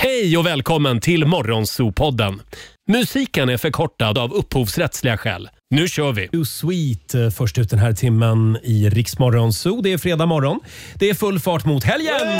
Hej och välkommen till Morgonzoo-podden. Musiken är förkortad av upphovsrättsliga skäl. Nu kör vi! Too Sweet först ut den här timmen i Rix Morgonzoo. Det är fredag morgon. Det är full fart mot helgen!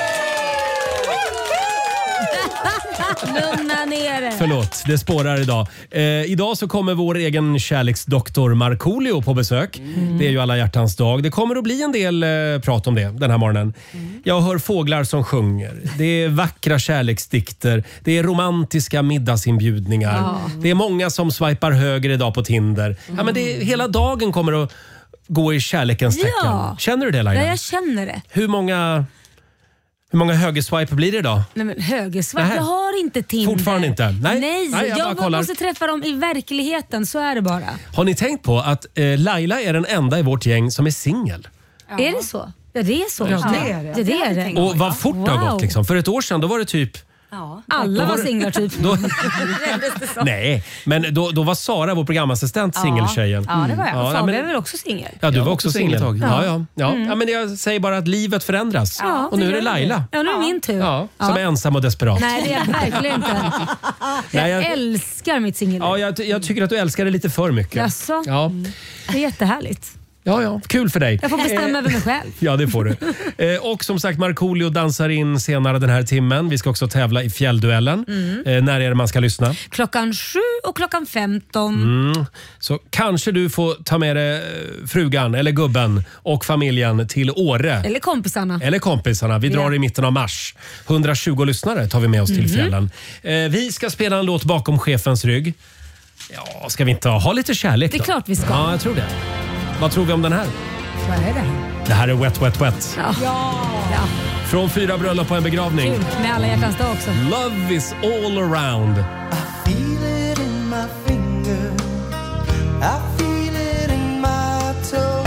Lugna ner det. Förlåt, det spårar idag. Idag så kommer vår egen kärleksdoktor Markoolio på besök. Det är ju alla hjärtans dag. Det kommer att bli en del prat om det den här morgonen. Jag hör fåglar som sjunger. Det är vackra kärleksdikter. Det är romantiska middagsinbjudningar. Det är många som swipar höger idag på Tinder. Ja, men hela dagen kommer att gå i kärlekens tecken. Ja. Känner du det, Laila? Ja, jag känner det. Hur många högerswipe blir det idag? Nej, men högerswipe, jag har inte Tinder. Fortfarande inte? Nej, jag måste träffa dem i verkligheten, så är det bara. Har ni tänkt på att Laila är den enda i vårt gäng som är singel? Ja. Är det så? Ja, det är så. Ja, det är det. Det är det. Och vad fort det har gått liksom. För ett år sedan då var det typ... Ja. Alla var singlar typ. Nej, men då var Sara, vår programassistent, singeltjejen. Ja, det var jag. Ja, Fabian är väl också singel? Ja, du var också singel. Ja. Ja, men jag säger bara att livet förändras. Ja, och nu är det Laila. Ja, nu är det min tur. Ja, som är ensam och desperat. Nej, det är jag verkligen inte. Jag älskar mitt singelliv. Ja, jag tycker att du älskar det lite för mycket. Jaså? Ja. Det är jättehärligt. Ja, kul för dig. Jag får bestämma över mig själv. Ja, det får du. Och som sagt, Markoolio dansar in senare den här timmen. Vi ska också tävla i fjällduellen. När är det man ska lyssna? 7:00 och 15:00. Så kanske du får ta med dig frugan eller gubben och familjen till Åre. Eller kompisarna. Vi drar i mitten av mars. 120 lyssnare tar vi med oss till fjällen. Vi ska spela en låt bakom chefens rygg. Ja, ska vi inte ha lite kärlek då? Det är klart vi ska. Ja, jag tror det. Vad tror vi om den här? Vad är det? Det här är Wet Wet Wet. Ja. Från 4 bröllop på en begravning. Kul, med alla hjärtans dag också. Love is all around. I feel it in my finger. I feel it in my toe.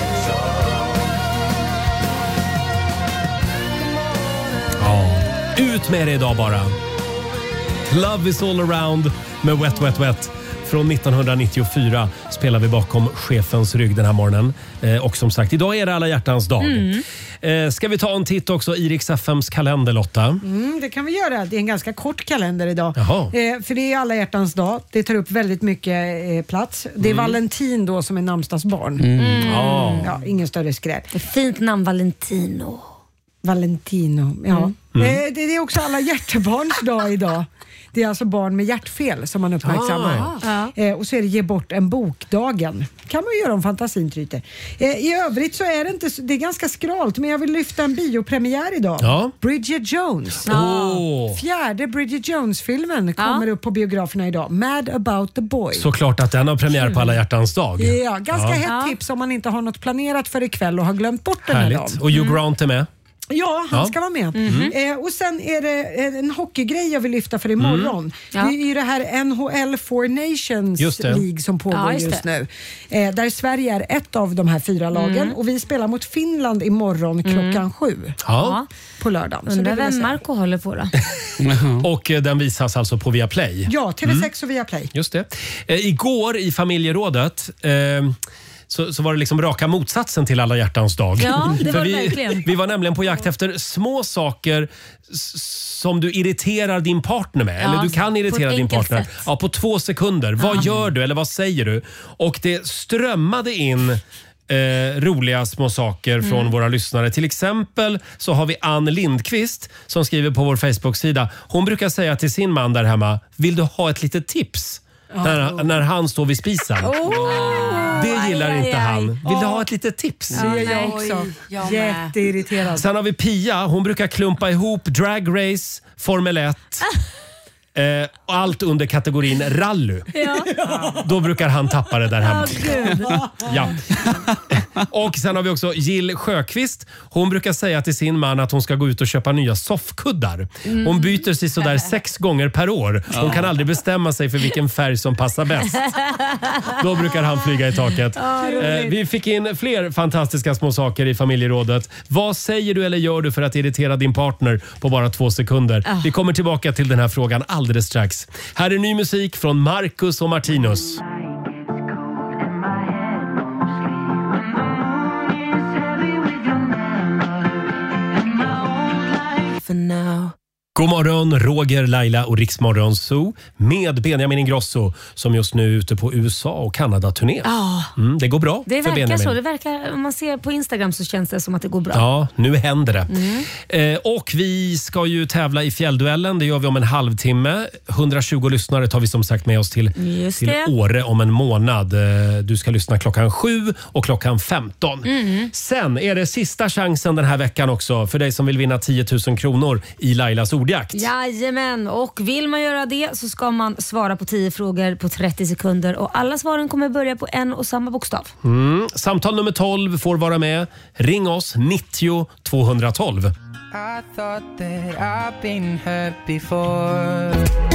Ja, ut med det idag bara. Love is all around med Wet Wet Wet. Från 1994 spelar vi bakom chefens rygg den här morgonen. Och som sagt, idag är det alla hjärtans dag. Ska vi ta en titt också i Rix FMs kalender, Lotta? Det kan vi göra. Det är en ganska kort kalender idag. Jaha. För det är alla hjärtans dag. Det tar upp väldigt mycket plats. Det är Valentin då som är namnsdagsbarn. Ja, ingen större skräll. Ett fint namn, Valentino, ja. Det är också alla hjärtebarns dag idag. Det är alltså barn med hjärtfel som man uppmärksammar. Och så är det ge bort en bokdagen. Kan man göra om fantasin tryter. I övrigt så är det är ganska skralt, men jag vill lyfta en biopremiär idag. Ja. Bridget Jones. Fjärde Bridget Jones-filmen kommer upp på biograferna idag. Mad about the boy. Såklart att den har premiär på alla hjärtans dag. Ja, ganska hett tips om man inte har något planerat för ikväll och har glömt bort den här dagen. Härligt. Och Hugh Grant är med. Ja, han ska vara med. Och sen är det en hockeygrej jag vill lyfta för imorgon. Det är ju det här NHL Four Nations League som pågår just nu. Där Sverige är ett av de här 4 lagen. Och vi spelar mot Finland imorgon 7:00. Ja. På lördagen. Undrar vem Marco håller på då? Och den visas alltså på Viaplay. Ja, TV6 och Viaplay. Just det. Igår i familjerådet så var det liksom raka motsatsen till alla hjärtans dag. Ja, det var För verkligen. vi var nämligen på jakt efter små saker som du irriterar din partner med. Eller du kan irritera din partner. Sätt. Ja, på 2 sekunder. Vad gör du eller vad säger du? Och det strömmade in roliga små saker från våra lyssnare. Till exempel så har vi Ann Lindqvist som skriver på vår Facebook-sida. Hon brukar säga till sin man där hemma: vill du ha ett litet tips? När han står vid spisen. Det gillar inte han. Vill du ha ett litet tips? Det är jag också. Jätteirriterad. Sen har vi Pia. Hon brukar klumpa ihop Drag Race, Formel 1 och allt under kategorin rally. Då brukar han tappa det där hemma. Ja. Och sen har vi också Jill Sjöqvist. Hon brukar säga till sin man att hon ska gå ut och köpa nya soffkuddar. Hon byter sig sådär 6 gånger per år. Hon kan aldrig bestämma sig för vilken färg som passar bäst. Då brukar han flyga i taket. Vi fick in fler fantastiska små saker i familjerådet. Vad säger du eller gör du för att irritera din partner på bara 2 sekunder? Vi kommer tillbaka till den här frågan alldeles strax. Här är ny musik från Marcus och Martinus. God morgon, Roger, Laila och Riksmorgon Zoo med Benjamin Ingrosso som just nu är ute på USA- och Kanada-turné. Det går bra det för Benjamin. Så. Det verkar, om man ser på Instagram så känns det som att det går bra. Ja, nu händer det. Och vi ska ju tävla i fjällduellen. Det gör vi om en halvtimme. 120 lyssnare tar vi som sagt med oss till Åre om en månad. Du ska lyssna klockan 7 och klockan 15. Sen är det sista chansen den här veckan också för dig som vill vinna 10 000 kronor i Lailas ordjakt. Jajamän, och vill man göra det så ska man svara på 10 frågor på 30 sekunder och alla svaren kommer börja på en och samma bokstav. Samtal nummer 12 får vara med. Ring oss 90 212. I thought that I've been hurt before.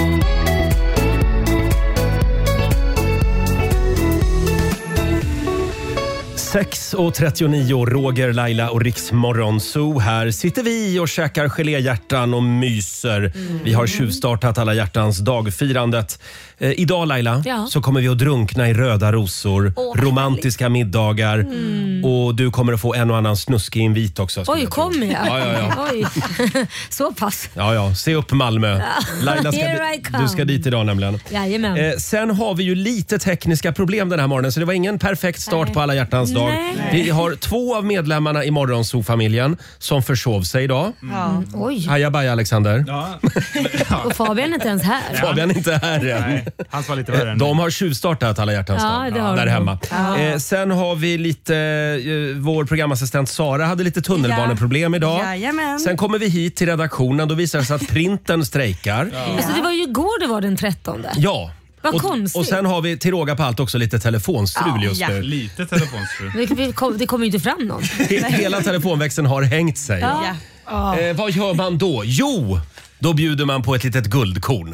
6:39, Roger, Laila och Riksmorgon Zoo. Här sitter vi och käkar geléhjärtan och myser. Vi har tjuvstartat alla hjärtans dagfirandet. Idag Laila, så kommer vi att drunkna i röda rosor, romantiska middagar och du kommer att få en och annan snuskig invit också. Oj, kommer jag? Ja. Oj. Så pass. Ja, se upp Malmö. Laila, du ska dit idag nämligen. Jajamän. Sen har vi ju lite tekniska problem den här morgonen så det var ingen perfekt start på alla hjärtans dag. Vi har 2 av medlemmarna i Morgonzoo-familjen som försov sig idag. Oj. Ajabaja Alexander. Och Fabian är inte ens här. Fabian är inte här än. Nej, hans var lite värre än de har tjuvstartat alla hjärtans dag där hemma. Sen har vi lite, vår programassistent Sara hade lite tunnelbaneproblem idag. Jajamän. Sen kommer vi hit till redaktionen, då visar det sig att printen strejkar. Alltså det var ju igår det var den 13. Ja. Vad konstigt. Och sen har vi till råga på allt också lite telefonstrul just nu. Lite telefonstrul. Det kommer ju inte fram någon. Hela telefonväxeln har hängt sig. Vad gör man då? Jo, då bjuder man på ett litet guldkorn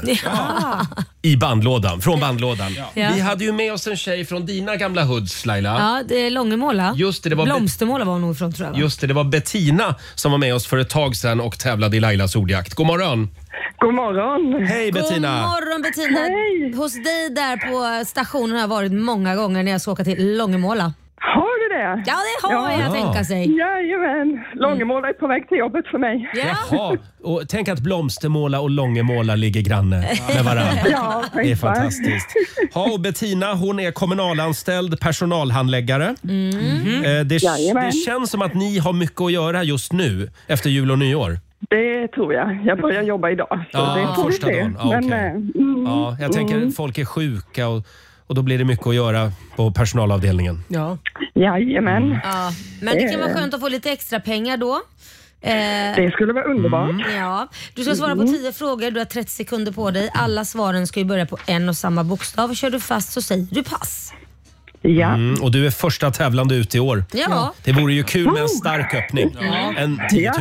i bandlådan, från bandlådan. Vi hade ju med oss en tjej från dina gamla hoods, Laila. Ja, det är Långemåla. Just det var Blomstermåla var hon nog från, tror jag. Just det var Bettina som var med oss för ett tag sedan och tävlade i Lailas ordjakt. God morgon! God morgon! Hej Bettina! God morgon Bettina! Hej. Hos dig där på stationen har jag varit många gånger när jag ska åka till Långemåla. Har du det? Ja, det har jag, tänka sig. Jajamän. Långemåla är på väg till jobbet för mig. Jaha, och tänk att Blomstermåla och Långemåla ligger granne med varandra. Det är fantastiskt. Och Bettina, hon är kommunalanställd personalhandläggare. Det känns som att ni har mycket att göra just nu efter jul och nyår. Det tror jag. Jag börjar jobba idag. Så det får vi första se. dagen. Men, jag tänker folk är sjuka och då blir det mycket att göra på personalavdelningen. Jajamän. Ja, men det kan vara skönt att få lite extra pengar då. Det skulle vara underbart. Ja. Du ska svara på 10 frågor, du har 30 sekunder på dig. Alla svaren ska ju börja på en och samma bokstav. Kör du fast så säger du pass. Ja. Och du är första tävlande ut i år. Ja. Det vore ju kul med en stark öppning. En 10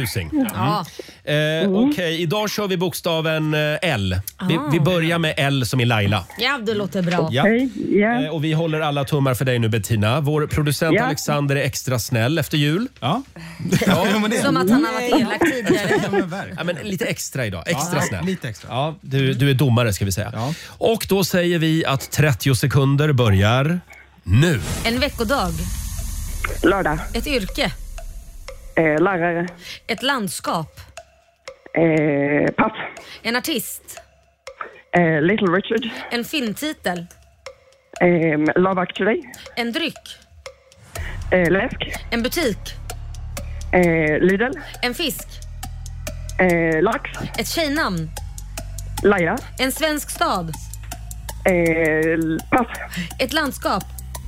000. Okej, idag kör vi bokstaven L. Vi börjar med L som i Laila. Ja, det låter bra. Ja. Och vi håller alla tummar för dig nu Bettina. Vår producent Alexander är extra snäll efter jul. Som att han har varit elak tidigare. Men lite extra idag. Extra snäll. Lite extra. Ja, du är domare ska vi säga. Och då säger vi att 30 sekunder börjar nu. En veckodag. Lördag. Ett yrke. Lärare. Ett landskap. Pass. En artist. Little Richard. En filmtitel. Love Actually. En dryck. Läsk. En butik. Lidl. En fisk. Lax. Ett tjejnamn. Laila. En svensk stad. Pass. Ett landskap.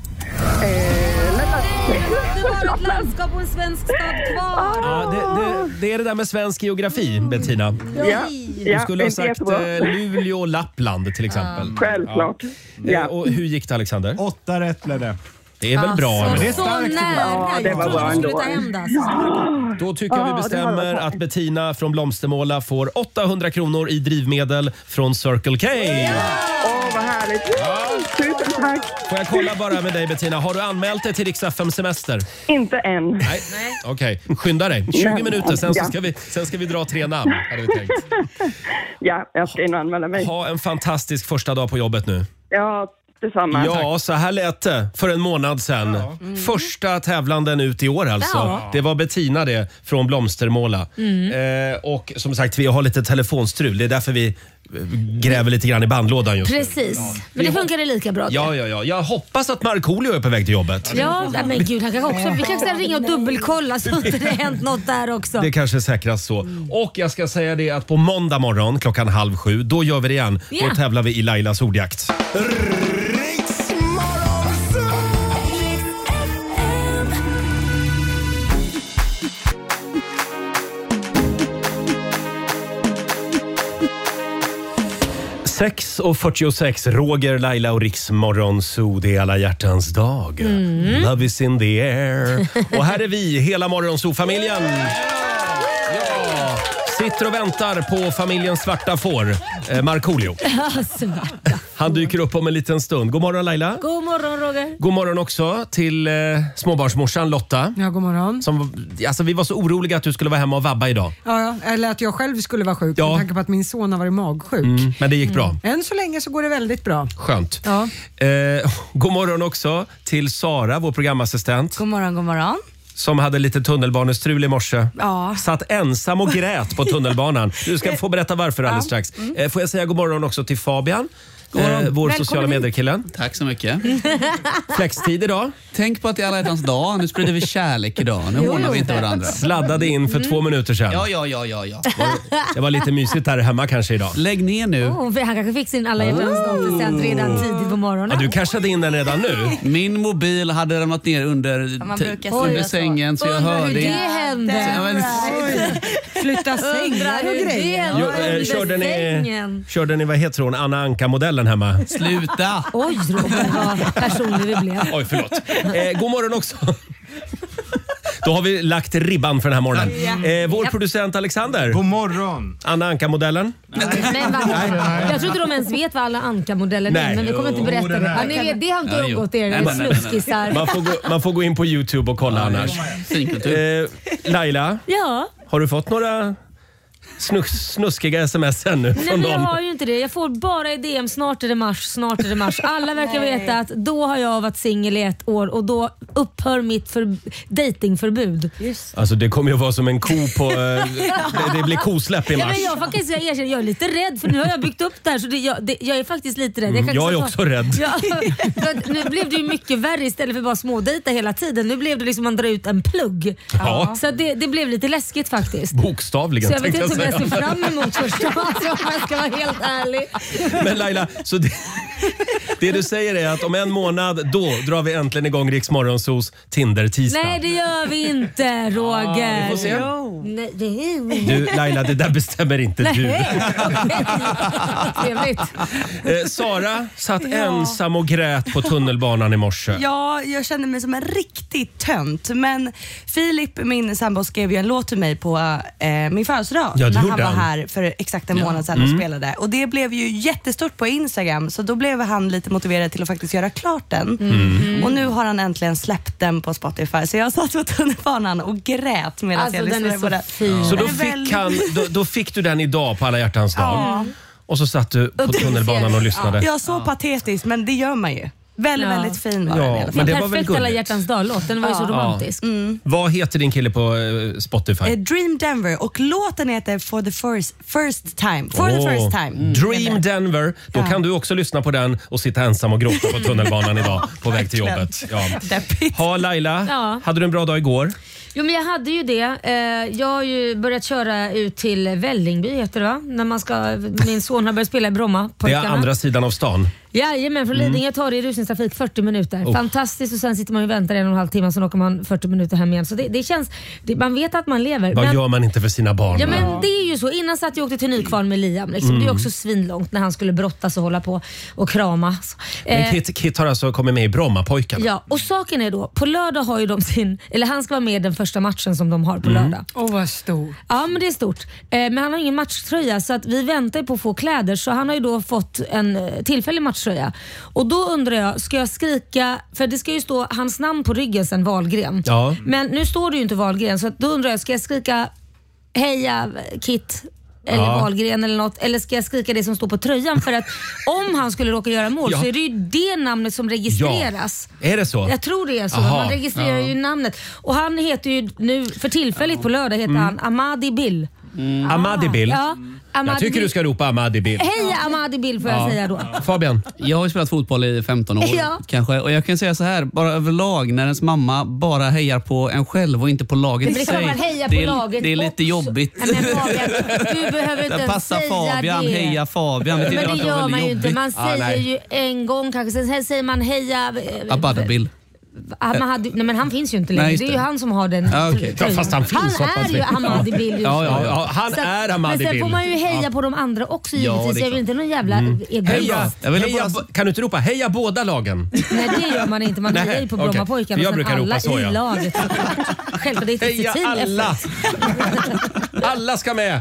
Det var ett landskap och en svensk stad kvar. Ja, det är det där med svensk geografi, Bettina. Du skulle ha sagt Luleå och Lappland till exempel. Självklart. Och hur gick det, Alexander? 8 rätt blev det. Det är väl bra. Men det är så starkt. nära. Det var bra ändå. Då tycker jag vi bestämmer att Bettina från Blomstermåla får 800 kronor i drivmedel från Circle K. Vad härligt. Tusen tack. Får jag kolla bara med dig Bettina, har du anmält dig till Rix FM semester? Inte än. Nej. Okej, skynda dig. 20 minuter, sen ska vi dra 3 namn, hade vi tänkt. Ja, jag ska in och anmäla mig. Ha en fantastisk första dag på jobbet nu. Ja, detsamma. Ja, så här lät det för en månad sedan. Första tävlanden ut i år alltså. Ja. Det var Bettina det från Blomstermåla. Och som sagt, vi har lite telefonstrul. Det är därför vi gräver lite grann i bandlådan just nu. Precis. Men det funkar det lika bra. Ja. Jag hoppas att Markoolio är på väg till jobbet. Ja, men gud, han kan också. Vi kanske ska ringa och dubbelkolla så att det har hänt något där också. Det kanske är säkrast så. Och jag ska säga det att på måndag morgon 6:30, då gör vi det igen. Ja. Då tävlar vi i Lailas ordjakt. Sex och 46, Roger, Laila och Riks Morgonzoo. Det är alla hjärtans dag. Love is in the air. Och här är vi, hela Morgonzoo-familjen. Ja, sitter och väntar på familjen Svarta får. Markoolio. Svarta. Han dyker upp om en liten stund. God morgon Laila. God morgon Roger. God morgon också till småbarnsmorsan Lotta. Ja, god morgon. Vi var så oroliga att du skulle vara hemma och vabba idag. Ja, eller att jag själv skulle vara sjuk med tanke på att min son har varit magsjuk. Men det gick bra. Än så länge så går det väldigt bra. Skönt. Ja. God morgon också till Sara, vår programassistent. God morgon, god morgon. Som hade lite tunnelbanestrul i morse. Ja. Satt ensam och grät på tunnelbanan. Du ska få berätta varför alldeles strax. Får jag säga god morgon också till Fabian. Vår sociala medier-killen. Tack så mycket. Flextid idag. Tänk på att det är alla hjärtans dag. Nu sprider vi kärlek idag. Nu hånar vi inte varandra. Sladdade in för 2 minuter sedan. Ja. Det var lite mysigt där hemma kanske idag. Lägg ner nu. Han kanske fick sin alla hjärtans dag redan tidigt på morgonen. Ja, du cashade in den redan nu. Min mobil hade ramlat ner under sängen så jag hörde hur det hände. Flytta sängar och grejer. Körde ni vad heter hon? Anna Anka-modellen hemma? Sluta! Oj, Roger, vad personlig vi blev. Oj, förlåt. God morgon också. Då har vi lagt ribban för den här morgonen. Vår producent Alexander. God morgon. Anna Anka-modellen. Jag tror inte de ens vet vad alla Anka-modellen är, men vi kommer inte berätta det. Ja, ni vet, det har inte undgått er sluskisar. Man får gå in på YouTube och kolla annars. Laila, har du fått några snuskiga sms ännu? Nej, men jag har ju inte det. Jag får bara i DM, snart är det mars. Alla verkar veta att då har jag varit singel i 1 år och då upphör mitt datingförbud. Alltså det kommer ju vara som en ko på... det blir kosläpp i mars. Men jag faktiskt erkänna, jag är lite rädd för nu har jag byggt upp det här så jag är faktiskt lite rädd. Jag är också rädd. Nu blev det ju mycket värre istället för bara smådejta hela tiden. Nu blev det liksom man drar ut en plugg. Ja. Så det blev lite läskigt faktiskt. Bokstavligen. Så jag vet inte om jag ser fram emot förstås om jag ska vara helt ärlig. Men Laila, så det du säger är att om en månad då drar vi äntligen igång Riks Morgonzoos Tinder-tisdag. Nej, det gör vi inte, Roger. Vi får se. Nej, Du Laila, det där bestämmer inte du. Trevligt. Sara satt ensam och grät på tunnelbanan i morse. Ja, jag kände mig som en riktigt tönt. Men Filip, min sambo, skrev ju en låt till mig på min födelsedag. Ja, när han var här för exakt en månad sedan och spelade. Och det blev ju jättestort på Instagram. Så då blev han lite motiverad till att faktiskt göra klart den. Och nu har han äntligen släppt den på Spotify. Så jag satt på tunnelbanan och grät medan jag lyssnade på den. Så då fick du den idag på alla hjärtans dag. Och så satt du på tunnelbanan och lyssnade. Ja, så patetiskt, men det gör man ju. Väldigt fin var den i alla fall. Men det var väl perfekt alla hjärtans dag-låt. Den var ju så romantisk. Vad heter din kille på Spotify? Dream Denver och låten heter For the First Time. Dream Denver. Då kan du också lyssna på den och sitta ensam och gråta på tunnelbanan idag på väg till jobbet. Ja. Laila, hade du en bra dag igår? Jo, men jag hade ju det. Jag har ju börjat köra ut till Vällingby, heter det va? Min son har börjat spela i Bromma. Det är andra sidan av stan. Jajamän, från Lidingö tar det i rusningstrafik 40 minuter. Fantastiskt, och sen sitter man och väntar 1,5 timme, sen åker man 40 minuter hem igen. Så det känns, man vet att man lever. Vad gör man inte för sina barn? Ja, men det är ju så. Innan satt jag åkte till Nykvarn med Liam. Liksom. Det är också svinlångt när han skulle brottas och hålla på och krama. Men Kit har alltså kommit med i Brommapojkarna. Ja, och saken är då, på lördag har ju de han ska vara med i den första matchen som de har på lördag. Vad stort. Ja, men det är stort. Men han har ingen matchtröja så att vi väntar på att få kläder, så han har ju då fått en tillfällig matchtröja. Och då undrar jag, ska jag skrika, för det ska ju stå hans namn på ryggen sen, Wahlgren. Ja. Men nu står det ju inte Wahlgren, så att då undrar jag, ska jag skrika heja Kit eller Wahlgren eller något, eller ska jag skrika det som står på tröjan? För att om han skulle råka göra mål så är det ju det namnet som registreras. Är det så? Jag tror det är så. Man registrerar ju namnet. Och han heter ju nu, för tillfället på lördag heter han Ahmadi Bill. Ahmadi Bill? Ja. Jag tycker du ska ropa Ahmadi Bill. Hej Ahmadi Bill får jag säga då. Fabian? Jag har ju spelat fotboll i 15 år kanske. Och jag kan säga så här, bara överlag när ens mamma bara hejar på en själv och inte på laget i sig. Det är lite jobbigt. Men Fabian, du behöver inte passa säga Fabian, det. Heja Fabian. Men det gör man ju inte. Man säger ju en gång kanske. Sen säger man heja... Ahmadi Bill. Nej, men han finns ju inte längre. Det är ju han som har den. Fast han finns. Han är ju Ahmadi Bill just nu. Han är Ahmadi Bill. Men sen får man ju heja på de andra också givetvis. Jag vill inte någon jävla heja, kan du inte ropa heja båda lagen? Nej, det gör man inte. Man hejar ju på Brommapojkarna. Jag brukar ropa så, i laget. Självklart, det är heja alla! Alla ska med!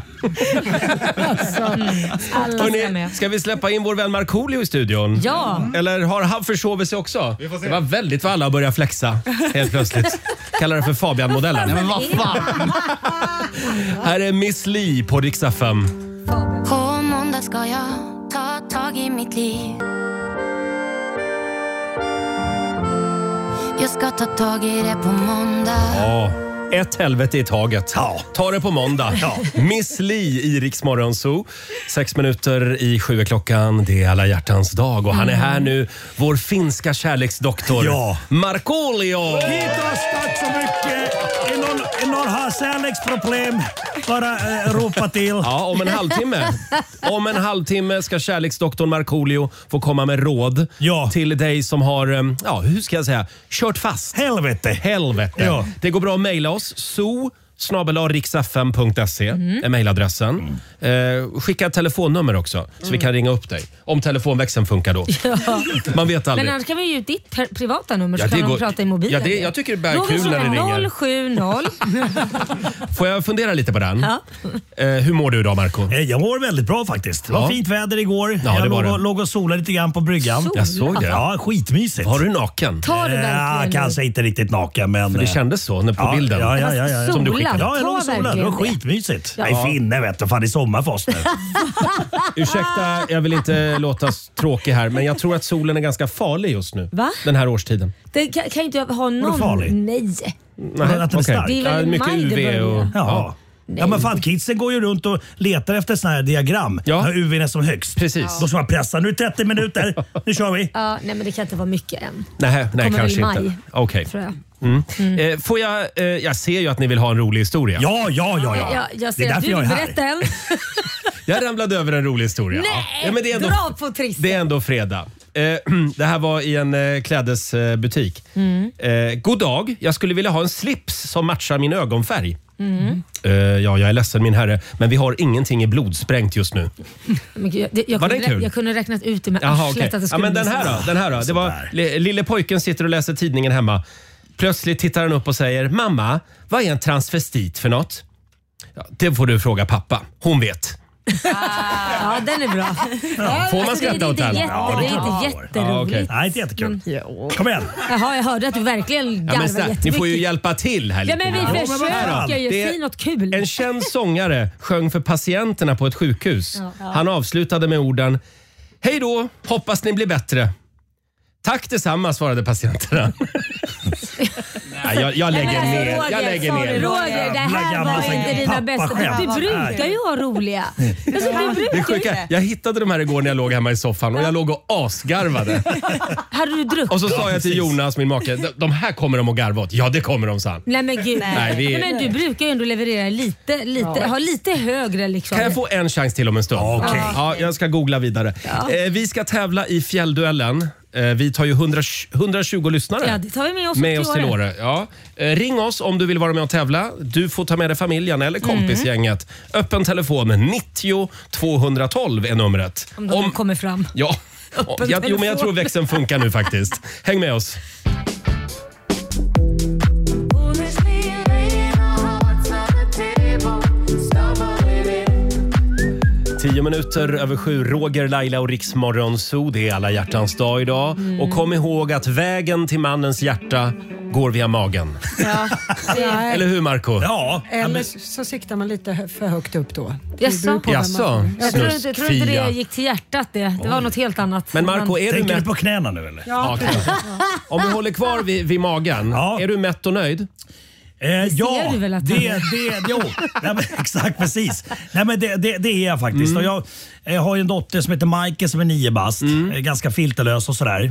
Alla ska med. Ska vi släppa in vår vän Markoolio i studion? Ja. Eller har han försovit sig också? Det var väldigt vad alla börjar flexa helt plötsligt. Kallar det för Fabian-modellen. Men vad fan? Här är Miss Li på Rix FM. På måndag ska jag ta tag i mitt liv. Jag ska ta tag i det på måndag. Ett helvete i taget. Ta det på måndag. Miss Li i Rix Morgon Zoo. 6 minuter i 7 är klockan. Det är alla hjärtans dag. Och han är här nu. Vår finska kärleksdoktor. Markoolio. Kiitos, tack så mycket. Någon har kärleksproblem. Bara ropa till. Ja, om en halvtimme ska kärleksdoktorn Markoolio få komma med råd till dig som har, hur ska jag säga, kört fast. Helvete. Ja. Det går bra att mejla oss. so@riksfm.se är mejladressen. Skicka ett telefonnummer också så vi kan ringa upp dig. Om telefonväxeln funkar då. Man vet aldrig. Men annars kan vi ge ut ditt privata nummer så kan de prata i mobilen. Jag tycker det är kul när det ringer. 070. Får jag fundera lite på den? Hur mår du idag, Marco? Jag mår väldigt bra faktiskt. Det var fint väder igår. Jag låg och solade lite grann på bryggan. Jag såg det. Ja, skitmysigt. Var du naken? Tar du verkligen? Kanske inte riktigt naken, men... För det kändes så på bilden. Ja. Som du skickade. Ja, jag låg och solade. Det var skitmysigt. Jag är finne, vet du. Fan, det är sommar för oss nu. Ursäkta, jag vill inte låta tråkig här, men jag tror att solen är ganska farlig just nu. Va? Den här årstiden. Det kan inte ha någon... farlig? Nej. Att den är stark. Det är väl mycket UV och... Ja, men fan, kidsen går ju runt och letar efter såna här diagram. När UV är som högst. Precis. Då ska man pressa. Nu 30 minuter. Nu kör vi. Ja, nej, men det kan inte vara mycket än. Nej, kanske inte. Okej. Får jag ser ju att ni vill ha en rolig historia. Ja. Jag ser att du vill berätta en. Jag ramlade över en rolig historia. Nej, men det är ändå, dra på tristen. Det är ändå fredag. Det här var i en klädesbutik. God dag, jag skulle vilja ha en slips som matchar min ögonfärg. Jag är ledsen min herre, men vi har ingenting i blodsprängt just nu. Var det kul? Jag kunde räknat ut det med arslet att det skulle men den här då. Det var, lille pojken sitter och läser tidningen hemma. Plötsligt tittar han upp och säger: mamma, vad är en transvestit för något? Det får du fråga pappa, hon vet. Ja, den är bra. Får man skratta åt den? Det är inte jätteroligt. Nej, inte jättekul. Kom igen. Jaha, jag hörde att du verkligen garvar jättemycket. Ni får ju hjälpa till här lite. Ja, men vi försöker ju. Säg något kul. En känd sångare sjöng för patienterna på ett sjukhus. Han avslutade med orden: hej då, hoppas ni blir bättre. Tack detsamma, svarade patienterna. Nej, jag lägger ner. Jag lägger ner. Roger, det här var inte dina bästa. Du brukar ju ha roliga. Jag hittade de här igår när jag låg hemma i soffan och jag låg och asgarvade. Hade du druckit? Och så sa jag till Jonas, min make, de här kommer de att garva åt. Ja, det kommer de, sa. Nej men gud. Nej, men du brukar ju ändå leverera lite ha lite högre liksom. Kan jag få en chans till om en stund? Okay. Ja, jag ska googla vidare. Vi ska tävla i fjällduellen. Vi tar ju 120 lyssnare. Ja, det tar vi med oss till Åre. Ja. Ring oss om du vill vara med och tävla. Du får ta med dig familjen eller kompisgänget. Öppen telefon 90 212 är numret. Om de kommer fram. Ja. Men jag tror växeln funkar nu faktiskt. Häng med oss. 10 minuter över 7, Roger, Laila och Rix Morgon Zoo. Det är alla hjärtans dag idag. Och kom ihåg att vägen till mannens hjärta går via magen. Ja. Eller hur, Marco? Ja. Eller så siktar man lite för högt upp då. Jaså? Jag tror inte det gick till hjärtat det. Det var något helt annat. Men Marco, är Tänker du du på knäna nu eller? Ja. Om du håller kvar vid magen, är du mätt och nöjd? Ja, du väl att Nej, men, exakt precis. Nej, men det är jag faktiskt. Och jag har ju en dotter som heter Maike som är 9 bast. Ganska filterlös och sådär.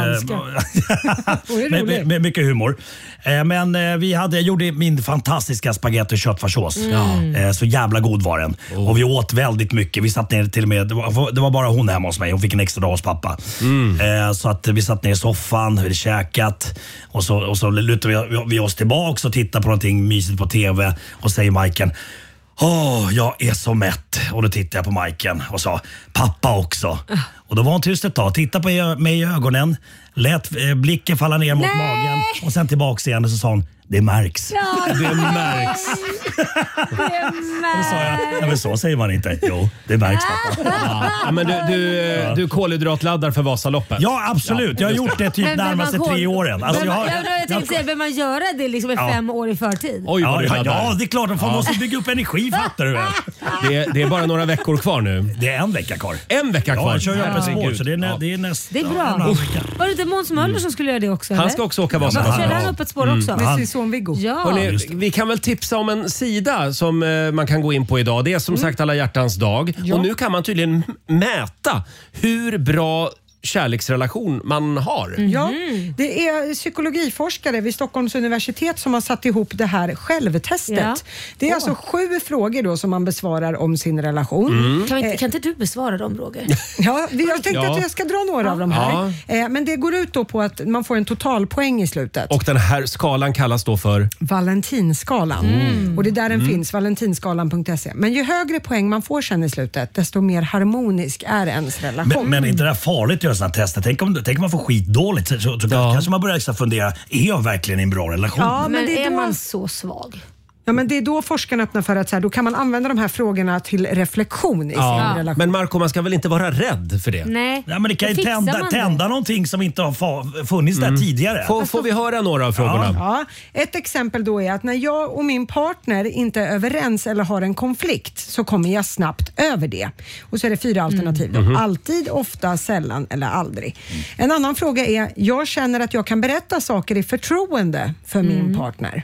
Med mycket humor. Men jag gjorde min fantastiska spagetti och köttfärssås. Så jävla god var den. Och vi åt väldigt mycket. Vi satt ner till och med, det var bara hon hemma hos mig. Hon fick en extra dag hos pappa. Så att vi satt ner i soffan, vi hade käkat. Och så lutade vi oss tillbaka och tittade på någonting mysigt på TV. Och säger Majken: jag är så mätt. Och då tittade jag på Majken och sa: pappa också. Och då var hon tyst ett tag, tittade på mig i ögonen, lät blicken falla ner mot magen och sen tillbaka igen och så sa hon: det märks. Ja, det märks. Då sa jag: ja, men så säger man inte. Jo, det märks pappa. Ja, men du kolhydratladdar för Vasaloppet. Ja, absolut. Jag har gjort det typ närmaste 3 åren. Alltså, jag tänkte säga, vill man göra det liksom 5 år i förtid? Oj, ja, det är klart. Man måste bygga upp energi, fattar du väl? Det är bara några veckor kvar nu. Det är en vecka kvar. En vecka kvar? Ja, jag kör ju öppet spår, så det är nästa. Det är bra. Var det inte Måns Möller som skulle göra det också? Han ska också åka Vasaloppet. Körde han öppet spår också? Med sin son Viggo. Ja. Hörrni, vi kan väl tipsa om en sida som man kan gå in på idag. Det är som sagt alla hjärtans dag. Ja. Och nu kan man tydligen mäta hur bra kärleksrelation man har. Ja, det är psykologiforskare vid Stockholms universitet som har satt ihop det här självtestet. Ja. Det är alltså 7 frågor då som man besvarar om sin relation. Kan inte du besvara dem, Roger? Ja, jag tänkte att jag ska dra några av de här. Men det går ut då på att man får en totalpoäng i slutet. Och den här skalan kallas då för? Valentinskalan. Och det är där den finns, valentinskalan.se. Men ju högre poäng man får sen i slutet, desto mer harmonisk är ens relation. Men inte det där farligt? Sådana tester. Tänk om man får skitdåligt så kanske man börjar extra fundera, är jag verkligen i en bra relation? Ja, men är man så svag? Ja, men det är då forskarna öppnar för att så här, då kan man använda de här frågorna till reflektion i sin relation. Men Marco, man ska väl inte vara rädd för det? Nej. Ja, men det kan ju tända någonting som inte har funnits där tidigare. Får vi höra några av frågorna? Ja. Ett exempel då är att när jag och min partner inte är överens eller har en konflikt så kommer jag snabbt över det. Och så är det 4 alternativ då. Alltid, ofta, sällan eller aldrig. En annan fråga är: jag känner att jag kan berätta saker i förtroende för min partner.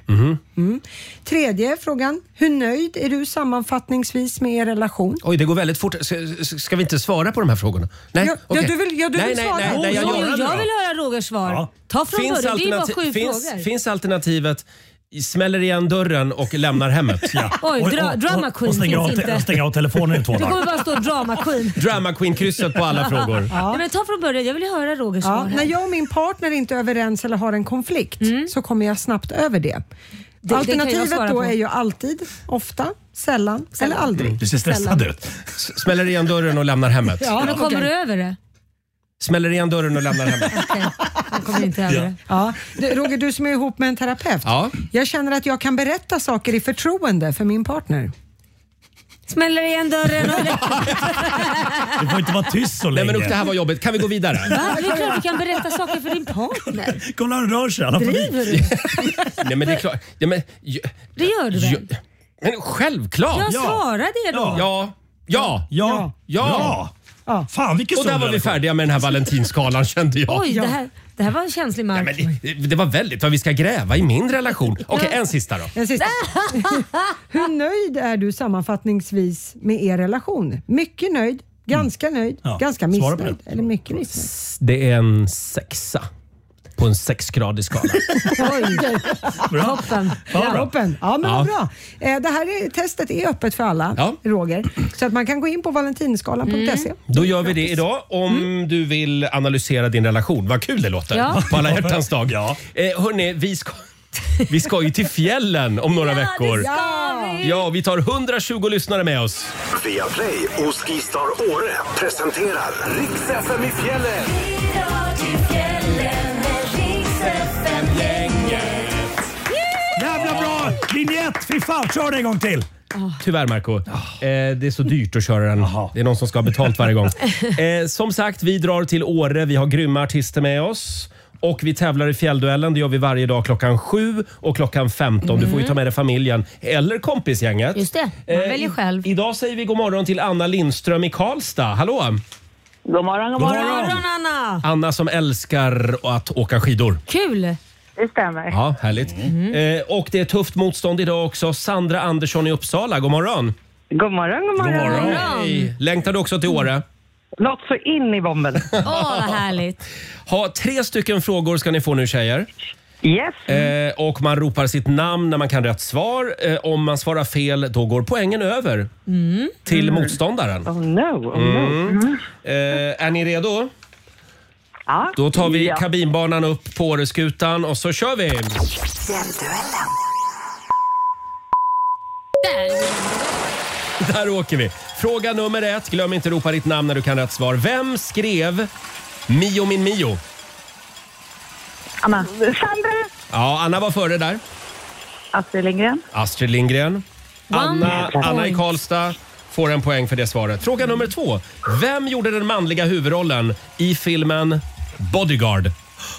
Tredje frågan: hur nöjd är du sammanfattningsvis med er relation? Oj, det går väldigt fort. Ska vi inte svara på de här frågorna? Nej, du vill svara. Nej, jag vill höra Rogers svar. Ja. Ta från början, det är bara 7 frågor. Finns alternativet smäller igen dörren och lämnar hemmet? Ja. Oj, drama queen finns inte. Och stänga av telefonen i 2 dagar. Det kommer bara stå drama queen. Drama queen-krysset på alla frågor. Ja. Nej, men ta från början, jag vill höra Rogers svar här. När jag och min partner inte är överens eller har en konflikt så kommer jag snabbt över det. Alternativet då är ju alltid, ofta, sällan eller aldrig. Du ser stressad ut. Smäller igen dörren och lämnar hemmet. Ja, men kommer du över det? Smäller igen dörren och lämnar hemmet. Okej, han kommer inte över det. Ja. Roger, du som är ihop med en terapeut. Ja. Jag känner att jag kan berätta saker i förtroende för min partner. Smäller igen dörren och... Du får inte vara tyst så länge. Nej, men det här var jobbigt. Kan vi gå vidare? Va? Det är klart du kan berätta saker för din partner. Kolla, han rör sig. Driver du? Nej, men det är klart. Ja, men, det gör du väl? Men självklart. Jag svarade det då. Ja. Fan, vilken och där var vi färdiga med den här valentinskalan, kände jag. Oj, det här var en känslig mark. Ja, men det var väldigt vad vi ska gräva i min relation. Okej, en sista då. Hur nöjd är du sammanfattningsvis med er relation? Mycket nöjd, ganska nöjd, ganska missnöjd eller mycket missnöjd? Det är en 6 på en 6-gradig skala. Toppen. Ja, men vad bra. Det här testet är öppet för alla, Roger. Så att man kan gå in på valentinskalan.se. Då gör vi det idag om du vill analysera din relation. Vad kul det låter på alla hjärtans dag. Hörrni, vi ska ju till fjällen om några veckor. Ja, vi tar 120 lyssnare med oss. Viaplay och Skistar Åre presenterar Rix FM i fjällen. Jävla bra! Vignett! Fy fan, kör det en gång till! Tyvärr, Marco. Det är så dyrt att köra den. Det är någon som ska ha betalt varje gång. Som sagt, vi drar till Åre. Vi har grymma artister med oss. Och vi tävlar i fjällduellen. Det gör vi varje dag klockan 7 och klockan 15. Du får ju ta med dig familjen eller kompisgänget. Just det, man väljer själv. Idag säger vi god morgon till Anna Lindström i Karlstad. Hallå! God morgon, god morgon. God morgon, Anna! Anna som älskar att åka skidor. Kul! Det stämmer. Ja, härligt. Och det är tufft motstånd idag också. Sandra Andersson i Uppsala, god morgon. God morgon, god morgon. Hej. Längtar du också till Åre? Något så in i bomben. Vad härligt. 3 stycken frågor ska ni få nu, tjejer. Yes. Och man ropar sitt namn när man kan rätt svar. Om man svarar fel, då går poängen över till motståndaren. Oh no. Är ni redo? Ja. Då tar vi kabinbanan upp på Åreskutan och så kör vi! Där åker vi. Fråga nummer 1. Glöm inte ropa ditt namn när du kan rätt svar. Vem skrev Mio min Mio? Anna. Sandra. Ja, Anna var före där. Astrid Lindgren. Anna i Karlstad får en poäng för det svaret. Fråga nummer 2. Vem gjorde den manliga huvudrollen i filmen Bodyguard?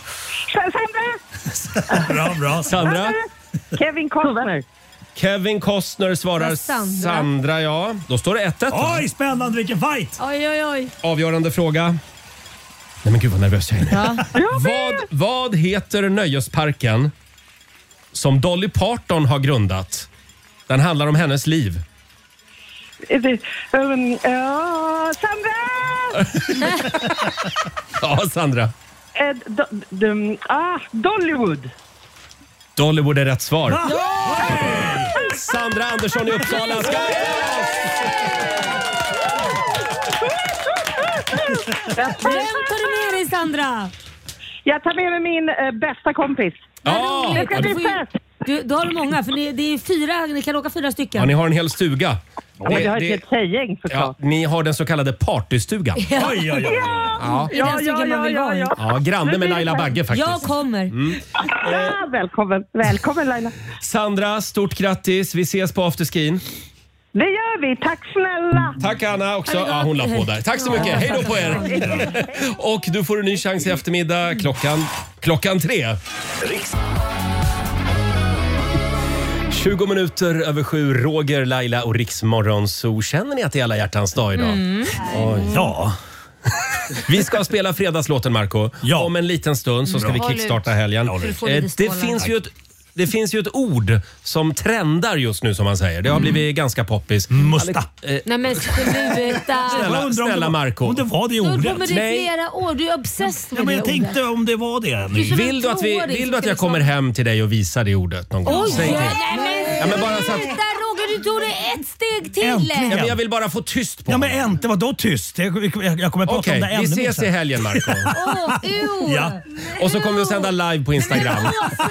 Sandra. Bra. Sandra? Kevin Costner. Kevin Costner svarar Sandra, ja. Då står det 1-1. Oj, spännande, vilken fight! Oj. Avgörande fråga. Nej men gud vad nervös jag är. Vad heter nöjesparken som Dolly Parton har grundat? Den handlar om hennes liv. Sandra! Ja, Sandra. Dollywood. Dollywood är rätt svar. Sandra Andersson i Uppsala ska Vem tar du med dig, Sandra? Jag tar med mig min bästa kompis. Då har du många, för det är 4, ni kan åka 4 stycken. Ja, ni har en hel stuga. Vi har ett helt tjejgäng såklart. Ja, ni har den så kallade partystugan. Oj. Ja. Ja, granne med Laila Bagge faktiskt. Jag kommer. Välkommen Laila. Sandra, stort grattis. Vi ses på afterskin. Det gör vi. Tack snälla. Tack Anna också. Ja, hon la på där. Tack så mycket. Hej då på er. Och du får en ny chans i eftermiddag klockan 3. 20 minuter över 7. Roger, Laila och Riksmorgon. Så känner ni att det är alla hjärtans dag idag? Ja. Vi ska spela fredagslåten, Marco. Ja. Om en liten stund så ska vi kickstarta helgen. Det finns ju ett ord som trendar just nu, som man säger. Det har blivit ganska poppis. Musta. Nej men sluta. Snälla Marco. Om det var det ordet. Du kommer det flera år. Du är obsessed med men jag det tänkte ordet. om det var det. Vill du att jag kommer hem till dig och visar det ordet någon gång? Säg till. Ja, men bara så att... Du tog det ett steg till. Äntligen. Ja, men jag vill bara få tyst på men inte, vadå tyst? Jag kommer prata om det ännu mer. Vi ses i helgen, Marco. Ja. Och så kommer vi att sända live på Instagram.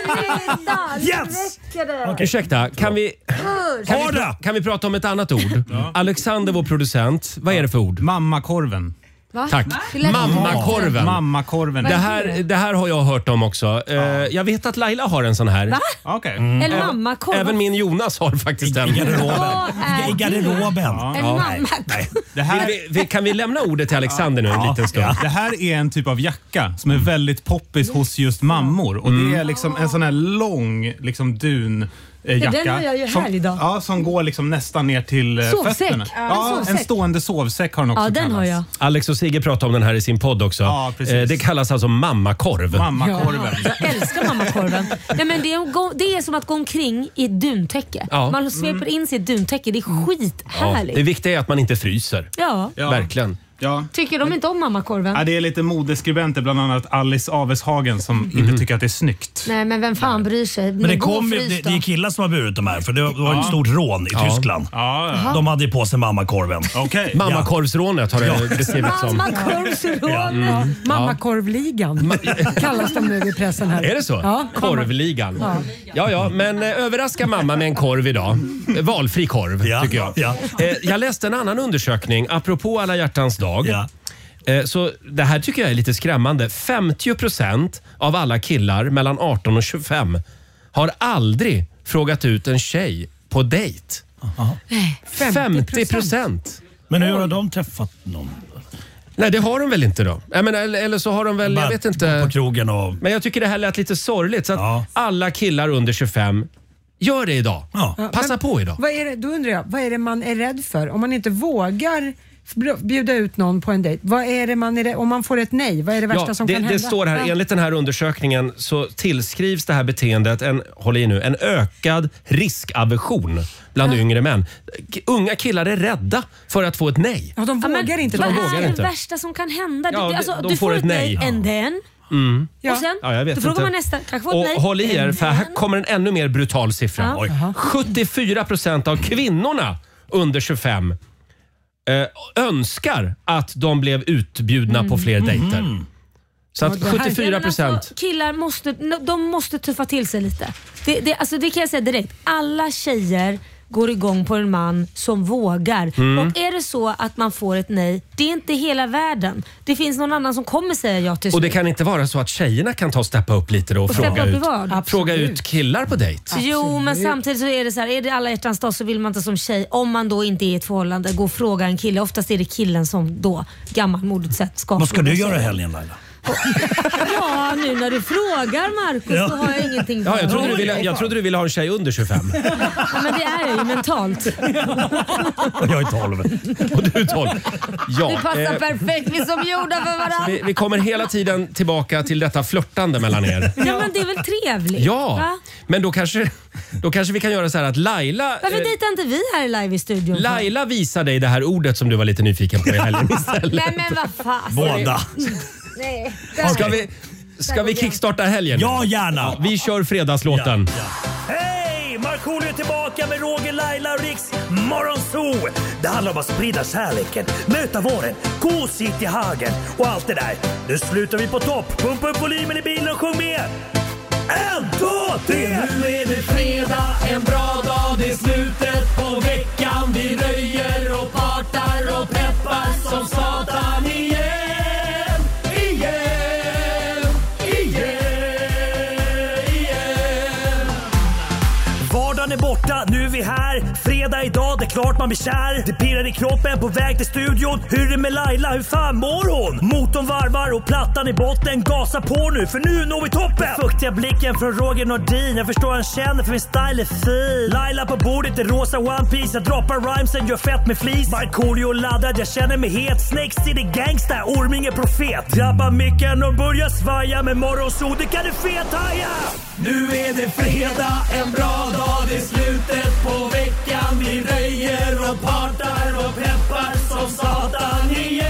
Yes! Ursäkta, kan vi prata om ett annat ord? Alexander, vår producent, vad är det för ord? Mammakorven. Va? Tack. Mammakorven. Mammakorven. Det här har jag hört om också. Jag vet att Laila har en sån här. Va? Okay. En mammakorv. Även min Jonas har faktiskt en. I garderoben. En mammakorv. Kan vi lämna ordet till Alexander nu en liten stund? Det här är en typ av jacka som är väldigt poppis hos just mammor. Och det är liksom en sån här lång dun jacka. Den har jag ju här idag. Ja, som går liksom nästan ner till fötterna. Ja, en stående sovsäck har den också. Ja, den har jag. Alex och Sigge pratar om den här i sin podd också. Ja, precis. Det kallas alltså mammakorv. Mammakorven. Ja, jag älskar mammakorven. Nej, men det är som att gå omkring i ett duntäcke. Ja. Man sveper in sig i ett duntäcke. Det är skithärligt. Det viktiga är att man inte fryser. Ja. Verkligen. Ja. Tycker de inte om mammakorven? Ja, det är lite modeskribenter, bland annat Alice Aveshagen, som inte tycker att det är snyggt. Nej, men vem fan bryr sig? Men det är killar som har burit de här, för det var ett stort rån i Tyskland. Ja. De hade på sig mammakorven. Okay. Mammakorvsrånet har det beskrivits som. Mammakorvsrånet. Mammakorvligan kallas de nu i pressen här. Är det så? Ja. Korvligan. Ja, men överraska mamma med en korv idag. Valfri korv, tycker jag. Ja. Jag läste en annan undersökning, apropå alla hjärtans dag. Ja. Så det här tycker jag är lite skrämmande. 50% av alla killar mellan 18 och 25 har aldrig frågat ut en tjej på dejt. 50%. Men hur har de träffat någon? Nej, det har de väl inte då? Eller så har de väl, jag vet inte. På krogen och... Men jag tycker det här lät lite sorgligt. Så att alla killar under 25, gör det idag. Passa på idag. Då undrar jag, vad är det man är rädd för? Om man inte vågar bjuda ut någon på en dejt, vad är det man är rädd, om man får ett nej, vad är det värsta som kan hända? Det står här, enligt den här undersökningen så tillskrivs det här beteendet en ökad riskaversion bland yngre män. Unga killar är rädda för att få ett nej. Ja, de vågar inte. Vad är det värsta som kan hända? De får ett nej. And then... Och sen, jag vet då frågar inte. man nästa. Och håll i er, för här kommer en ännu mer brutal siffra. 74% av kvinnorna under 25 önskar att de blev utbjudna på fler dejter. Så att 74%. Killar måste tuffa till sig lite. Det kan jag säga direkt. Alla tjejer går igång på en man som vågar. Och är det så att man får ett nej, det är inte hela världen. Det finns någon annan som kommer säga ja till slut. Och det kan inte vara så att tjejerna kan ta och steppa upp lite och fråga ut killar på dejt. Jo, men samtidigt så är det så här, är det alla hjärtans dag så vill man inte som tjej, om man då inte är i ett förhållande, gå och fråga en kille. Oftast är det killen som då gammalmodigt sett ska. Vad ska du göra i helgen, Laila? Ja, nu när du frågar, Marcus, så har jag ingenting för. Jag trodde du ville ha en tjej under 25. Ja, men det är jag ju mentalt. Jag är 12. Och du är 12. Ja, det passar perfekt, vi är som gjorda för varandra. Vi kommer hela tiden tillbaka till detta flörtande mellan er. Ja, men det är väl trevligt? Ja, va? Men då kanske vi kan göra så här att Laila... Varför dejtar inte vi här live i studion? Laila visar dig det här ordet som du var lite nyfiken på i helgen istället. Men vad fan. Båda. Nej. Ska vi kickstarta helgen? Ja, gärna. Vi kör fredagslåten. Hej! Markoolio är tillbaka med Roger, Laila och Riks Morgonzoo. Det handlar om att sprida kärleken, möta våren, gosigt i hagen och allt det där. Nu slutar vi på topp. Pumpa upp volymen i bilen och sjung med. 1, 2, 3! Nu är det fredag, en bra dag, det är slutet på veckan. Vi röjer och partar och peppar som satan igen. Vardagen är borta, nu är vi här. Fredag idag, det är klart man blir kär. Det pirrar i kroppen på väg till studion. Hur är det med Laila, hur fan mår hon? Motorn varvar och plattan i botten. Gasa på nu, för nu når vi toppen. Fuktiga blicken från Roger Nordin. Jag förstår han känner, för min style är fin. Laila på bordet i rosa One Piece. Jag droppar rhymesen, gör fett med flis. Markoolio laddad, jag känner mig het. Snake City gangsta, Orminge profet. Drabbar micken och börjar svaja. Med Morgonzoo, det kan du fethaja. Nu är det fredag, en bra dag, det är slutet på veckan. Vi röjer och partar och peppar som satan igen.